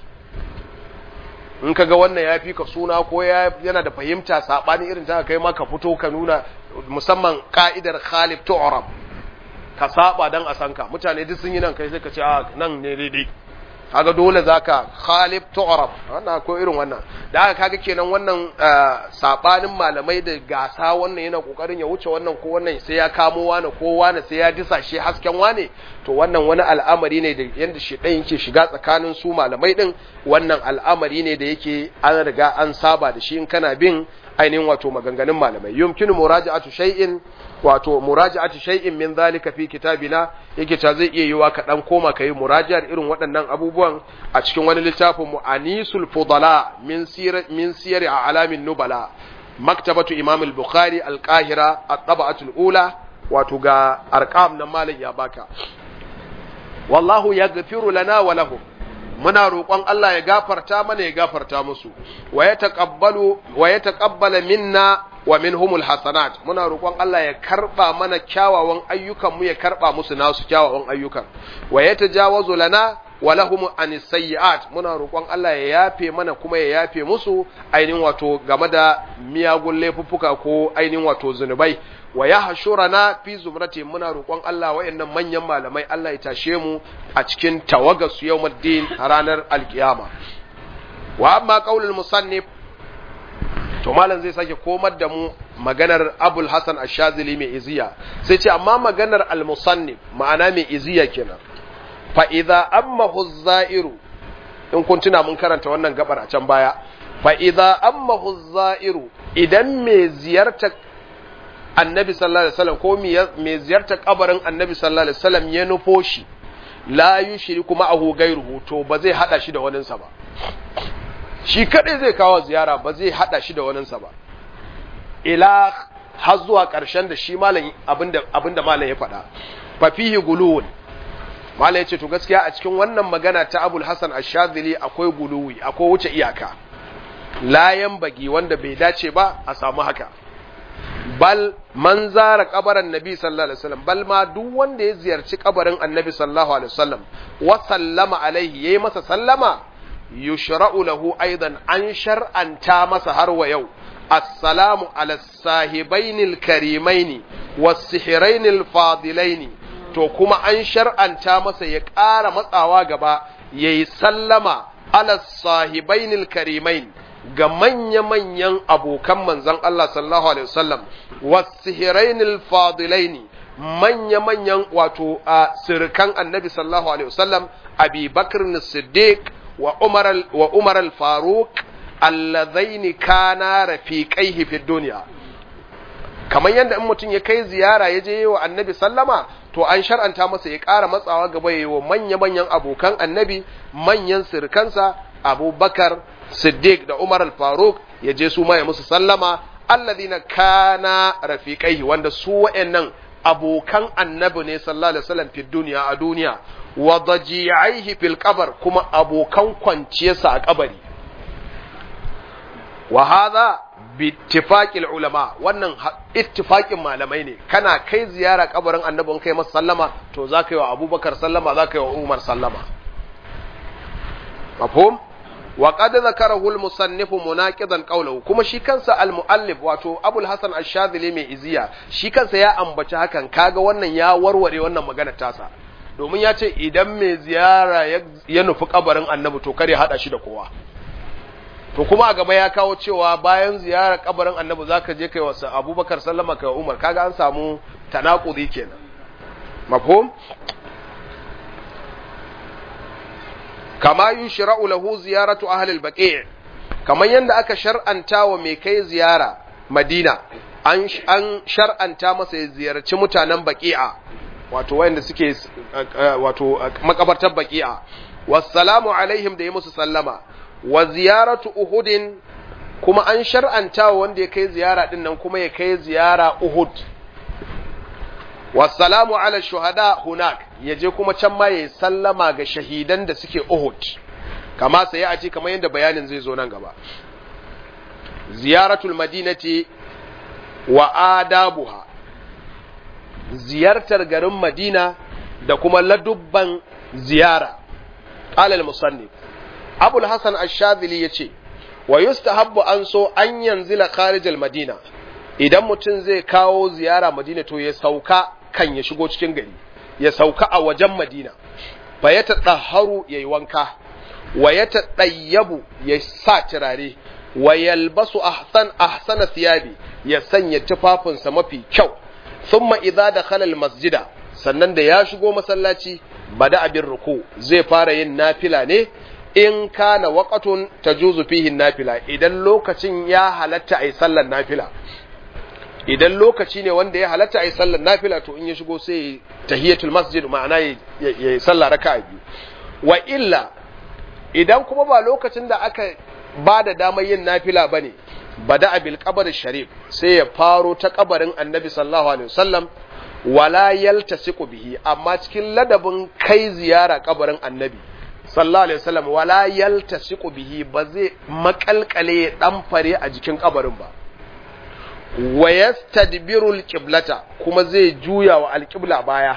in kaga wannan ya fi ka suna ko yana da fahimta sabani irin ta kai ma ka fito ka nuna musamman ka'idar khalif tu'rab ka saba dan a sanka mutane duk sun yi nan kai sai ka ce a nan ne daidai kaga dole zaka khalif tu'rab wannan ko irin wannan da haka kaga kenan wannan sabanin malamai da gasa wannan yana kokarin ya wuce wannan ko wannan sai ya kamo wani ko wani sai ya disa shi hasken wani to wannan wani al'amari ne da yanda shedan yake shiga tsakanin su malamai din wannan al'amari ne da yake an riga an saba da shi in kana bin ainihin wato maganganun malamai yumkinu muraja'atu shay'in wato muraja'atu shay'in min zalika fi kitabina yake ta zai iya yiwa ka dan koma kai muraja'ar irin waɗannan abubuwan a cikin wani littafin mu Anisul Fudala min sir min siyar a'lamin nubala maktabatu Imam al-Bukhari al-Qahira at-tab'atu al-ula wato ga arqam nan malam ya baka wallahu yaghfiru lana wa lahum muna roƙon Allah ya gafarta mana ya gafarta musu wa ya taqabbalu wa ya taqabbala minna wa minhumul hasanat muna roƙon Allah ya karba mana kyawawan ayyukan mu ya karba musu nasu kyawawan ayyukan wa ya tajawazu lana wa lahum anis sayyi'at muna roƙon Allah ya yafe mana kuma ya yafe musu ainihin wato game da miyagun laifuffuka ko ainihin wato zunubai wa ya hashurana fi zumrati muna roƙon Allah wayannan manyan malamai Allah ya tashe mu a cikin tawagassu yawmuddin a ranar alkiyama wa amma qaulul musannif to malam zai sake komar da mu maganar Abul Hasan Ash-Shazili mai iziya sai ce amma maganar al-musannif ma'ana mai iziya kenan fa idza ammahu az-za'iru in kun tuna mun karanta wannan gabar a can baya fa idza ammahu az-za'iru idan mai ziyarta annabi sallallahu alaihi wasallam ko mai ziyarta kabarin annabi sallallahu alaihi wasallam ya nufo shi la yushriku ma'ahu ghayruhu to ba zai hada shi da waninsa ba shi kadai zai kawo ziyara ba zai hada shi da waninsa ba ila har zuwa karshen da shi malam abinda abinda malam ya faɗa fa fihi gulun malam ya ce to gaskiya a cikin wannan magana ta Abul Hasan Ash-Shadhili akwai guluwi akwai wuce iyaka layan bagi wanda bai dace ba a samu haka bal man zara kabarin nabi sallallahu alaihi wasallam bal ma duk wanda ya ziyarci kabarin annabi sallallahu alaihi wasallam wa sallama alaihi yayi masa sallama yushra'u lahu aidan an shar'anta masa har wa yau assalamu ala sahibainil karimaini was-sihrainil fadilaini to kuma an shar'anta masa ya ƙara matsawa gaba yayi sallama ala sahibainil karimain ga manya-manyan abokan manzon Allah sallallahu alaihi wasallam was-sihrainil fadilaini manya-manyan wato a sirkan annabi sallallahu alaihi wasallam Abi Bakr as-Siddiq wa Umar wa Umar al-Faruq allazaini kana rafiqaihi fid dunya. Kamar yadda in mutum ya kai ziyara ya je wa annabi sallama, to an shar'anta masa ya ƙara matsawa gaba ya yi wa manya-manyan abokan annabi, manyan sirkansa, Abubakar, Siddiq da Umar al-Faruq, ya je su ma ya musu sallama, allazina kana rafiqaihi, wanda su wa'annan abokan annabi ne sallallahu alaihi wasallam fi duniya a duniya, wa daji'aihi fil qabr, kuma abokan kwanciyarsa a kabari. Wa hadha bi ittifaqil ulama, wannan ittifaqin malamai ne, kana kai ziyara kabarin annabin kai masa sallama, to zaka yi wa Abubakar sallama, zaka yi wa Umar sallama. Mafhum? Wa qad zakarahu al-musannif munaqidan qawluhu, kuma shi kansa al-muallif wato Abul Hasan ash-Shadhili mai iziya, shi kansa ya ambaci hakan, kaga wannan ya warware wannan magana tasa, domin ya ce idan mai ziyara ya nufi kabarin annabi to kare hada shi da kowa. To kuma a gaba ya kawo cewa bayan ziyarar kabarin annabi zaka je kai wasu Abubakar sallama kai Umar, kaga an samu tanakudi kenan. Mafhum? Kama yushra'u lahu ziyaratu ahli al-baqi', kaman yanda aka shar'anta wa mai kai ziyara Madina, an an shar'anta masa ya ziyarci mutanen Baqi'a, wato wayanda suke wato makabartar Baqi'a, wassalamu alaihim da yi musu sallama. Wa ziyaratu Uhudin, kuma an shar'anta wanda ya kai ziyara din nan kuma ya kai ziyara Uhud. Wassalamu ala shuhada hunak, yaje kuma can ma yayi sallama ga shahidan da suke Uhud, kama sai a ce kamar yadda bayanin zai zo nan gaba. Ziyaratul madinati wa adabuha, ziyartar garin Madina da kuma ladubban ziyara. Qala al-musannif Abul Hasan Ash-Shadhili yace, wa yustahabbu an so an yanzila kharij al-Madina, idan mutum zai kawo ziyara Madina to ya sauka kan ya shigo cikin gari, ya sauka a wajen Madina, fa ya tadahharu yayi wanka, wa ya tadayyabu ya sa turare, wa yalbasu ahsan ahsana thiyabi, ya sanya tufafinsa mafi kyau, thumma idza dakhala al-masjida, sannan da ya shigo masallaci, bada abin ruku, zai fara yin nafila ne, in kana waqatun tajuzu fihi nafila, idan lokacin ya halatta ai sallar nafila, idan lokaci ne wanda ya halatta ai sallar nafila, to in ya shigo sai tahiyatul masjid, ma'ana ya sallar raka'a biyu. Wa illa, idan kuma ba lokacin da aka ba da damar yin nafila bane, bada abil qabr sharif, sai ya faro ta kabarin annabi sallallahu alaihi wasallam, wala yaltasiqu bihi, amma cikin ladabin kai ziyara kabarin annabi sallallahu alaihi wasallam, wala yaltasiqu bihi, ba zai makalkale dan fare a jikin kabarin ba. Wa yastadbiru alqiblata, kuma zai juya wa alqibla baya.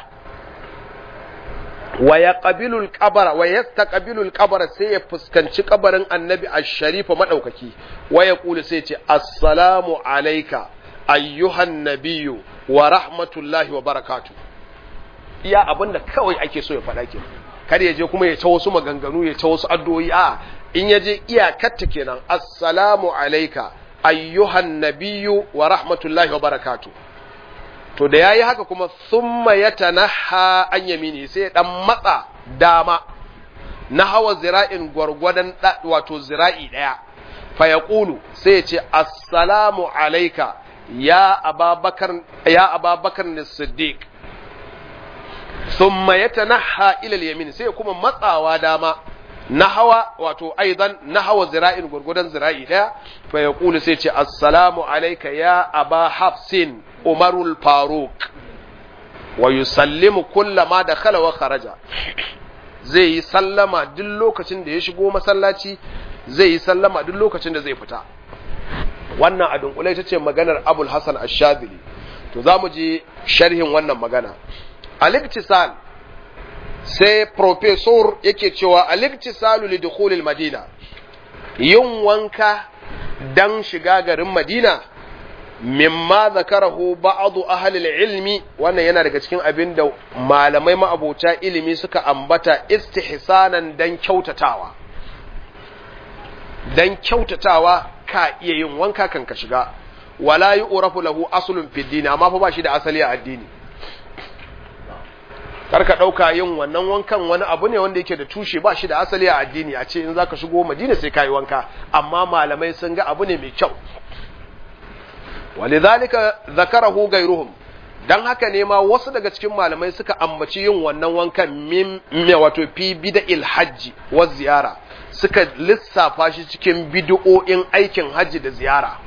Wa yaqbilu alqabra, wa yastaqbilu alqabra, sai ya fuskanci kabarin annabi ash-sharifa madaukaki, wa yaqulu, sai ce assalamu alayka ayyuhan nabiyyu wa rahmatullahi wa barakatuh. Iya abinda kawai ake so ya faɗa kenan, kada ya je kuma ya ta wasu maganganu, ya ta wasu addu'o'i. a in ya je iyakarta kenan, assalamu alayka ayyuhan nabiyyu wa rahmatullahi wa barakatuh. To da yayi haka kuma thumma yatanaha an yamini, sai ya dan matsa dama na hawa zira'in gwargwadon wato zira'i daya, fa yaqulu, sai ya ce assalamu alayka ya ababakar ya ababakar as-siddiq, thumma yatanaha ila al-yamin, sai kuma matsawa dama nahawa wato aidan nahawa zira'in gurgudan zira'i daya, fa yaqulu, sai ce assalamu alayka ya aba hafsin umarul faruq, wa yusallimu kullama dakhala wa kharaja, zai yi sallama duk lokacin da ya shigo masallaci, zai yi sallama duk lokacin da zai fita. Wannan a dunkule ita ce maganar Abul Hasan Ash-Shadhili. To za mu ji sharhin wannan magana. Al-iktisal, sai professor yake cewa al-iktisalu li dukhulil madina, yin wanka dan shiga garin Madina, mimma zakarahu ba'd ahli al-ilmi, wannan yana daga cikin abin da malamai ma'abota ilimi suka ambata istihsanan dan kyautatawa. Dan kyautatawa ka iya yin wanka kan ka shiga, wala yu'rafu lahu aslun fi din, amma fa ba shi da asali a addini. karka dauka yin wannan wankan wani abu ne wanda yake da tushe ba shi da asali a addini a ce in zaka shigo Madina sai kai wanka, amma malamai sun ga abu ne mai kyau. walidhalika zakarahu gairuhum, dan haka ne ma wasu daga cikin malamai suka ambaci yin wannan wankan min wato fi bid'il hajji wa ziyara, suka lissafa shi cikin bid'o'in aikin hajji da ziyara.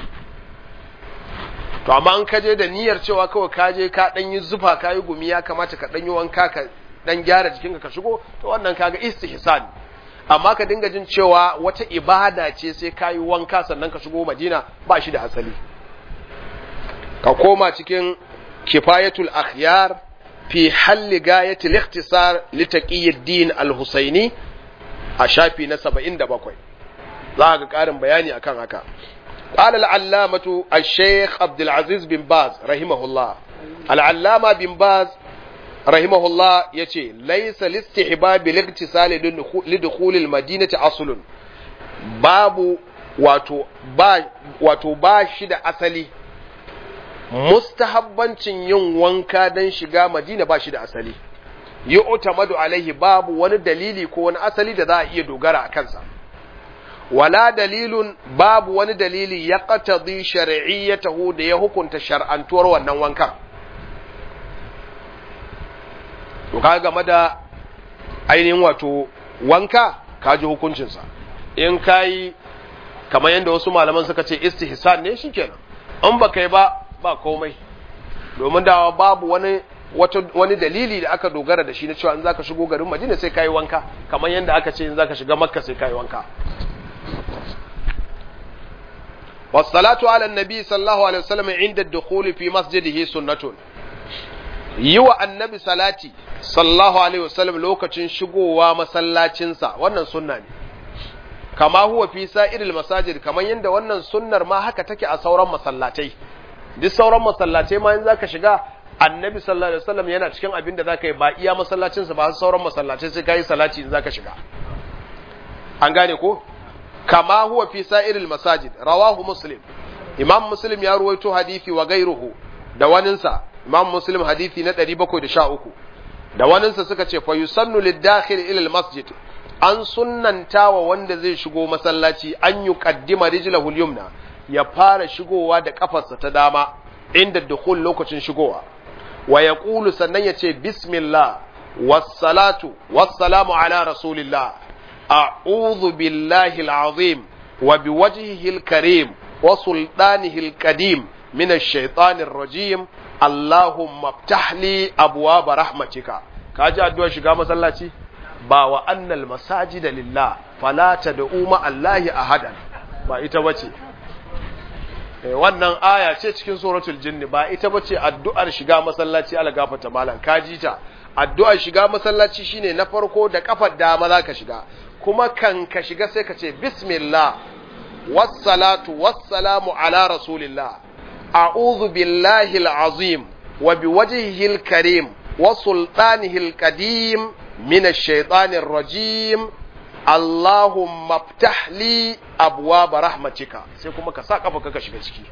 To amma an kaje da niyyar cewa kawai kaje ka dan yi zufa ka yi gumi, ya kamata ka dan yi wanka ka dan gyara jikinka ka shigo, to wannan kaga istihsan. Amma ka dinga jin cewa wata ibada ce sai ka yi wanka sannan ka shigo Madina, ba shi da asali. Ka koma cikin kifayatul akhyar fi halli gayatul ikhtisar li taqiyuddin al-husaini a shafi na saba'in da bakwai, za ga karin bayani akan haka. قال العلامة الشيخ عبد العزيز بن باز رحمه الله، العلامة بن باز رحمه الله يتي ليس الاستحباب بالاغتسال لدخول المدينة أصل، باب واتو با واتو باشي da asali. Mustahabbancin yin wanka dan shiga Madina ba shi da asali, yi utamadu alaihi, babu wani dalili ko wani asali da za a iya dogara a kansa. Wala dalilun, babu wani dalili ya qatadi shar'iyyatahu da ya hukunta shar'antuwar wannan wankan. To ka game da ainihin wato wanka, ka ji hukuncinsa. In kai kamar yadda wasu malaman suka ce istihsan ne shikenan, in ba kai ba ba komai, domin da babu wani wani dalili da aka dogara da shi na cewa in zaka shigo garin Madina sai kai wanka, kamar yadda aka ce in zaka shiga Makka sai kai wanka. Wassalatu ala annabi sallallahu alaihi wasallam inda ad-dukhul fi masjidihi sunnatun, yi wa annabi salati sallallahu alaihi wasallam lokacin shigowa masallacinsa wannan sunna ne, kama huwa fi sa'iril masajid, kamar yadda wannan sunnar ma haka take a sauran masallatai. Duk sauran masallatai ma in zaka shiga, annabi sallallahu alaihi wasallam yana cikin abin da zaka yi, ba iya masallacinsa ba, sauran masallatai sai kai salati in zaka shiga. An gane ko? Kama huwa fi sa'iril masajid, rawahu Muslim. Imam Muslim ya ruwaito hadisi wa gairuhu da waninsa, Imam Muslim hadisi na ɗari bakwai da sha uku. Da waninsa suka ce fa yusannu lid-dakhil ila al-masjid, an sunnanta wa wanda zai shigo masallaci an yuqaddima rijlahu al-yumna, ya fara shigowa da kafarsa ta dama inda dukhul lokacin shigowa, wa yaqulu, sannan ya ce bismillah was-salatu was-salamu ala rasulillah, a'udhu billahi al-azim wa biwajhihi al-karim wa sultanihi al-qadim min ash-shaytani ar-rajim, Allahumma iftah li abwaab rahmatika. Kaji addu'a shiga masallaci, ba wa annal masajida lillah fala tad'u ma Allahi ahadan, ba ita bace. Wannan aya ce cikin suratul jinn, ba ita bace addu'ar shiga masallaci. Ala gafata malan, kaji ta. Addu'ar shiga masallaci shine na farko da kafar dama zaka shiga, kuma kan ka shiga sai ka ce bismillah wassalatu wassalamu ala rasulillah, a'udhu billahi al-azim wa biwajhihi al-karim wa sultanihi al-qadim min ash-shaytanir rajim, Allahumma iftah li abwaab rahmatika, sai kuma ka sa kafa ka shiga ciki.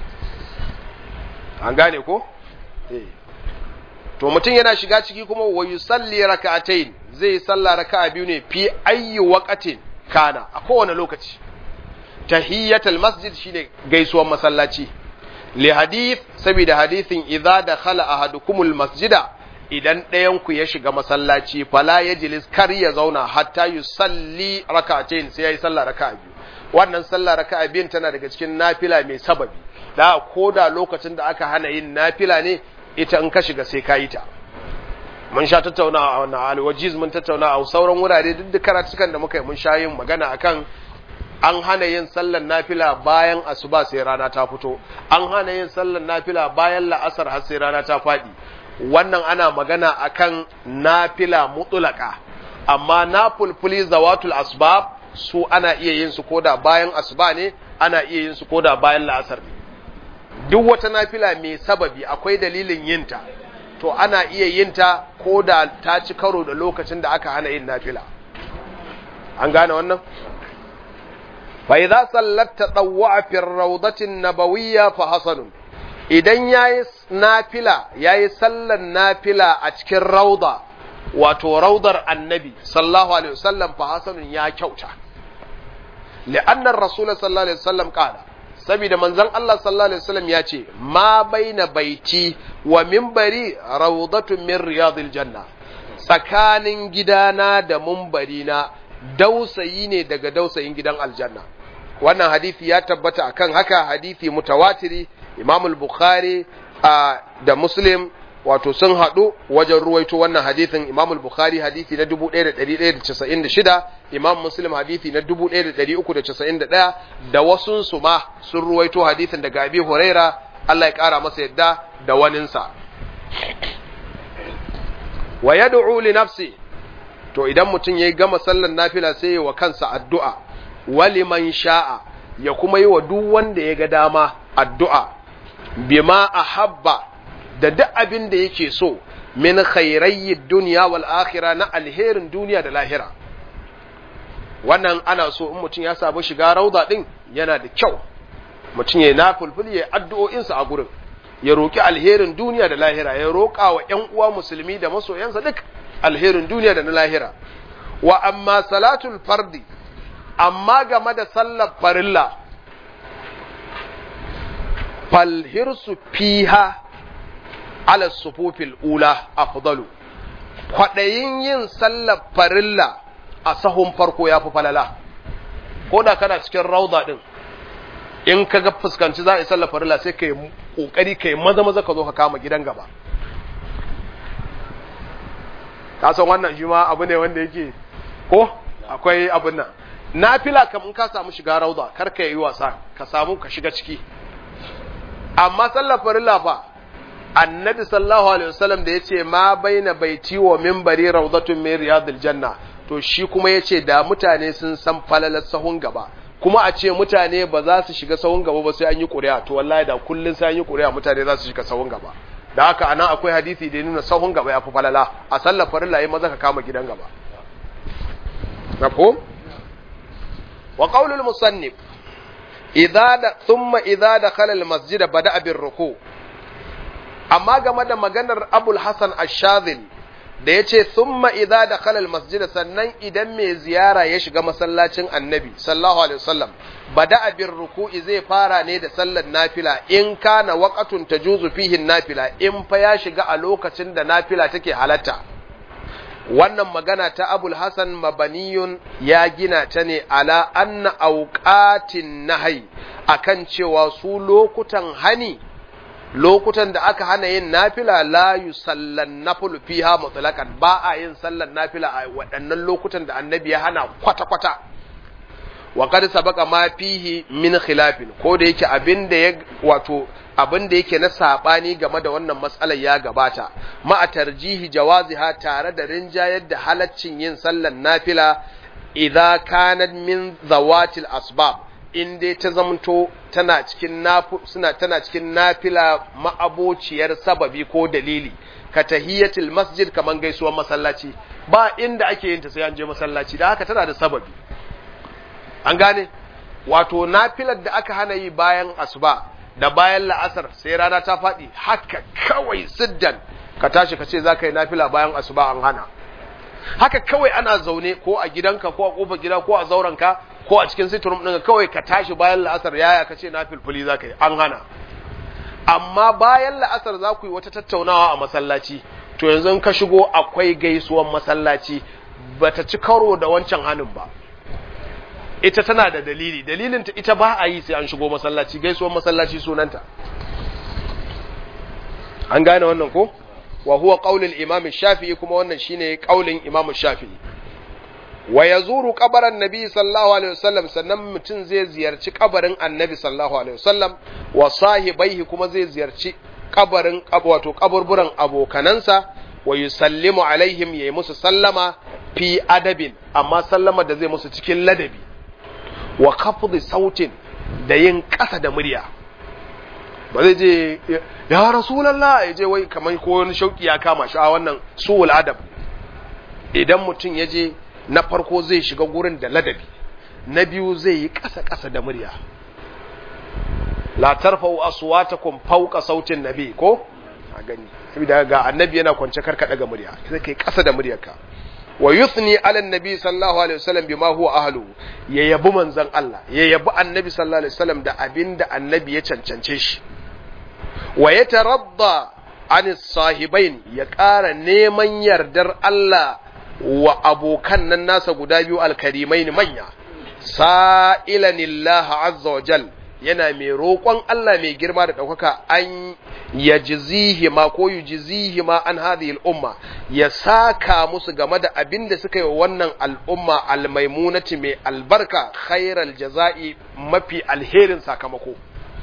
An gane ko? Eh. To mutum yana shiga ciki kuma wa yusalli rak'atayn, zai salla raka'a biyu ne fi ayyi waqatin kana, a kowane lokaci. Tahiyyatul masjid shine gaisuwar masallaci. Li hadith, saboda hadithin idza dakhala ahadukumul masjida, idan ɗayan ku ya shiga masallaci fala yajlis, kar ya zauna hatta yusalli rak'atayn, sai yayi sallah raka'a biyu. Wannan sallah raka'a biyun tana daga cikin nafila mai sababi, da koda lokacin da aka hana yin nafila ne, ita in ka shiga sai ka yi ta. Mun sha tattauna a wannan alwajiz, mun tattauna a sauran wurare, duk da karatukan da muka yi mun sha yin magana akan an hana yin sallar nafila bayan asuba sai rana ta fito, an hana yin sallar nafila bayan la'asar har sai rana ta faɗi. Wannan ana magana akan nafila mutulaka, amma nafulfuli zawatul asbab su ana iya yin su koda bayan asuba ne, ana iya yin su koda bayan la'asar ne. Duk wata nafila mai sababi akwai dalilin yinta, to ana iya yinta koda ta ci karo da lokacin da aka hana yin nafila. An gane wannan? Fa idza sallatta tawwa fi ar-rawdati an-nabawiyya fa hasanun, idan yayi nafila yayi sallan nafila a cikin rauda wato raudar annabi sallallahu alaihi wasallam fa hasanun ya kyauta li'anna ar-rasul sallallahu alaihi wasallam qala saboda manzon Allah sallallahu alaihi wasallam ya ce ma baina baiti wa minbari rawdatun min riyadil janna tsakanin gidana da munbari na dausayi ne daga dausayin gidan aljanna. Wannan hadisi ya tabbata akan haka, hadisi mutawatiri. Imam al-Bukhari da Muslim wato sun haɗu wajen ruwaito wannan hadisin. Imam al-Bukhari hadisi na dubu ɗaya da ɗari ɗaya da casa'in da shida, Imam Muslim hadisi na dubu ɗaya da ɗari uku da casa'in da ɗaya, da wasun su ma sun ruwaito hadisin daga Abi Huraira Allah ya ƙara masa yadda da waninsa. Wa yad'u li nafsi, to idan mutum yayi gama sallar nafila sai ya wa kansa addu'a, waliman sha'a ya kuma yi wa duk wanda ya ga dama addu'a, bima ahabba da duk abin da yake so min khairayyid dunya wal akhirah, na alherin duniya da lahira. Wannan ana so in mutum ya samu shiga rauda din yana da kyau mutum ya nafulfuli ya addu'o'insa a gurin, ya roki alherin duniya da lahira, ya roƙa wa ƴan uwa musulmi da masoyansa duk alherin duniya da na lahira. Wa amma salatul fardi, amma game da sallar farilla, falhirsu fiha ala sufufil ula afdalu, kwaɗayin yin sallar farilla a sahun farko ya fi falala. Ko da kana cikin rauda ɗin, in ka ga fuskanci za a yi sallar farilla sai ka yi ƙoƙari ka yi maza maza ka zo ka kama gidan gaba. Ka san wannan shi ma abu ne wanda yake ko akwai abin nan. Nafila kam in ka samu shiga rauda kar ka yi wasa, ka samu ka shiga ciki. Amma sallar farilla fa, annabi sallallahu alaihi wasallam da yace ma baina baiti wa minbari rawdatun min riyadil janna, to shi kuma yace da mutane sun san falalar sahun gaba, kuma a ce mutane ba za su shiga sahun gaba ba sai an yi ƙuri'a, to wallahi da kullun sai an yi ƙuri'a mutane za su shiga sahun gaba. Da haka anan akwai hadisi da ya nuna sahun gaba ya fi falala, a sallar farilla yayi maza ka kama gidan gaba. Mafhum? Wa qaulul musannif idza da thumma idza dakhala al masjid bada'a bir ruku'. Amma game da maganar Abul Hasan Ash-Shadhili da yace thumma idza dakhala al masjid, sannan idan mai ziyara ya shiga masallacin Annabi sallallahu alaihi wasallam bada'a bir ruku'i, zai fara ne da sallar nafila in kana waqatun tajuzu fihi nafila, in fa ya shiga a lokacin da nafila take halatta. Wannan magana ta Abul Hasan mabaniyun ya gina ta ne ala anna auqatin nahyi, akan cewa su lokutan hani, lokutan da aka hana yin nafila, la yusallan naflu fiha mutlaqan, ba a yin sallan nafila a waɗannan lokutan da annabi ya hana kwata-kwata. Wa qad sabaqa ma fihi min khilafin, ko da yake abin da ya wato abin da yake na sabani game da wannan matsalar ya gabata, ma a tarjihi jawaziha, tare da rinjayar da halaccin yin sallan nafila idza kanat min zawatil asbab, in dai ta zamanto tana cikin nafu suna tana cikin nafila ma'abociyar sababi ko dalili, ka tahiyatul masjid, kaman gaisuwar masallaci, ba inda ake yin ta sai an je masallaci, da haka tana da sababi. An gane, wato nafilar da aka hana yi bayan asuba da bayan la'asar sai rana ta faɗi haka kawai siddan ka tashi ka ce za ka yi nafila bayan asuba, an hana. Haka kawai ana zaune ko a gidanka ko a kofar gida ko a zaurenka ko a cikin sitrum ɗinka, kawai ka tashi bayan la'asar yaya ka ce nafilfuli za ka yi, an hana. Amma bayan la'asar za ku yi wata tattaunawa a masallaci, to yanzu ka shigo akwai gaisuwan masallaci, bata ci karo da wancan hanin ba. Ita tana da dalili, dalilin ta ita ba a yi sai an shigo masallaci, gaisuwar masallaci sunanta. An gane wannan ko? Wa huwa qaulul Imam Shafi'i, kuma wannan shine qaulin Imam Shafi'i. Wa yazuru qabran Nabi sallallahu alaihi wasallam, sannan mutum zai ziyarci kabarin Annabi sallallahu alaihi wasallam, wa sahibaihi, kuma zai ziyarci kabarin wato kaburburan abokanansa, wa yusallimu alaihim, yayi musu sallama fi adabin, amma sallama da zai musu cikin ladabi, wa khafdi sautin, da yin ƙasa da murya. Ba zai je ya Rasulullah ya je wai kamar ko wani shauki ya kama shi, a wannan su'ul adab. Idan mutum ya je, na farko zai shiga gurin da ladabi, na biyu zai yi ƙasa ƙasa da murya. la tarfa'u aswatakum fawqa sautin nabi ko a gani saboda ga annabi yana kwance karka daga murya sai kai kasa da muryarka wa yuthni ala annabi sallallahu alaihi wasallam bima huwa ahlu ya yabi manzon Allah ya yabi annabi sallallahu alaihi wasallam da abinda annabi ya cancance shi wa yataradda anis sahibain ya ƙara neman yardar Allah wa abokan nan nasa guda biyu alkarimain manya sa'ilanillaha azza wa jal yana mai roƙon Allah mai girma da ɗaukaka an yajzihi ma ko yujzihi ma an hadhihi al-umma ya saka musu game da abin da suka yi wa wannan al'umma almaimunati mai albarka khairal jaza'i mafi alherin sakamako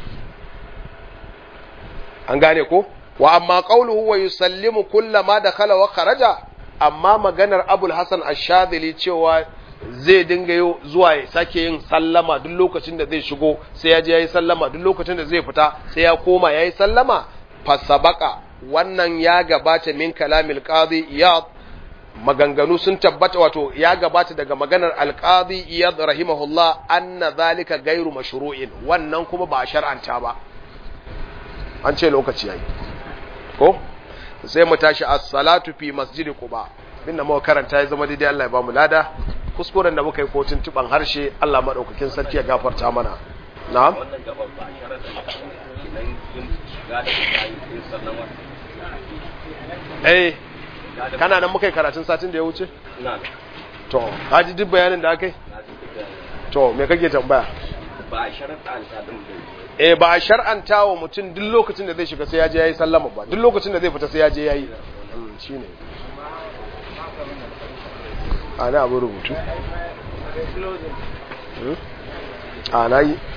an gane ko wa amma qawluhu wa yusallimu kullama dakhala wa kharaja amma maganar Abul Hasan Ash-Shadhili cewa zai dinga yau zuwa ya sake yin sallama duk lokacin da zai shigo sai ya je yayi sallama duk lokacin da zai fita sai ya koma yayi sallama fasabaka wannan ya gabata min kalamil qadi iyad maganganu sun tabbata wato ya gabata daga maganar al-qadi iyad rahimahullah anna zalika ghairu mashru'in wannan kuma ba shar'anta ba an ce lokaci yayi ko sai mu tashi as-salatu fi masjidi quba inda muka karanta ya zama daidai Allah ya ba mu lada kuskuren da muka yi ko tuntuban harshe Allah madaukakin sarki ya gafarta mana na'am wannan gaban ba sharadi idan yin shiga da yin sallama eh kana nan muka yi karatun satin da ya wuce na'am to haji duk bayanin da akai to me kake tambaya ba shar'anta din eh ba shar'anta wa mutum duk lokacin da zai shiga sai ya je yayi sallama ba duk lokacin da zai fita sai ya je yayi shine ana abu rubutu a na yi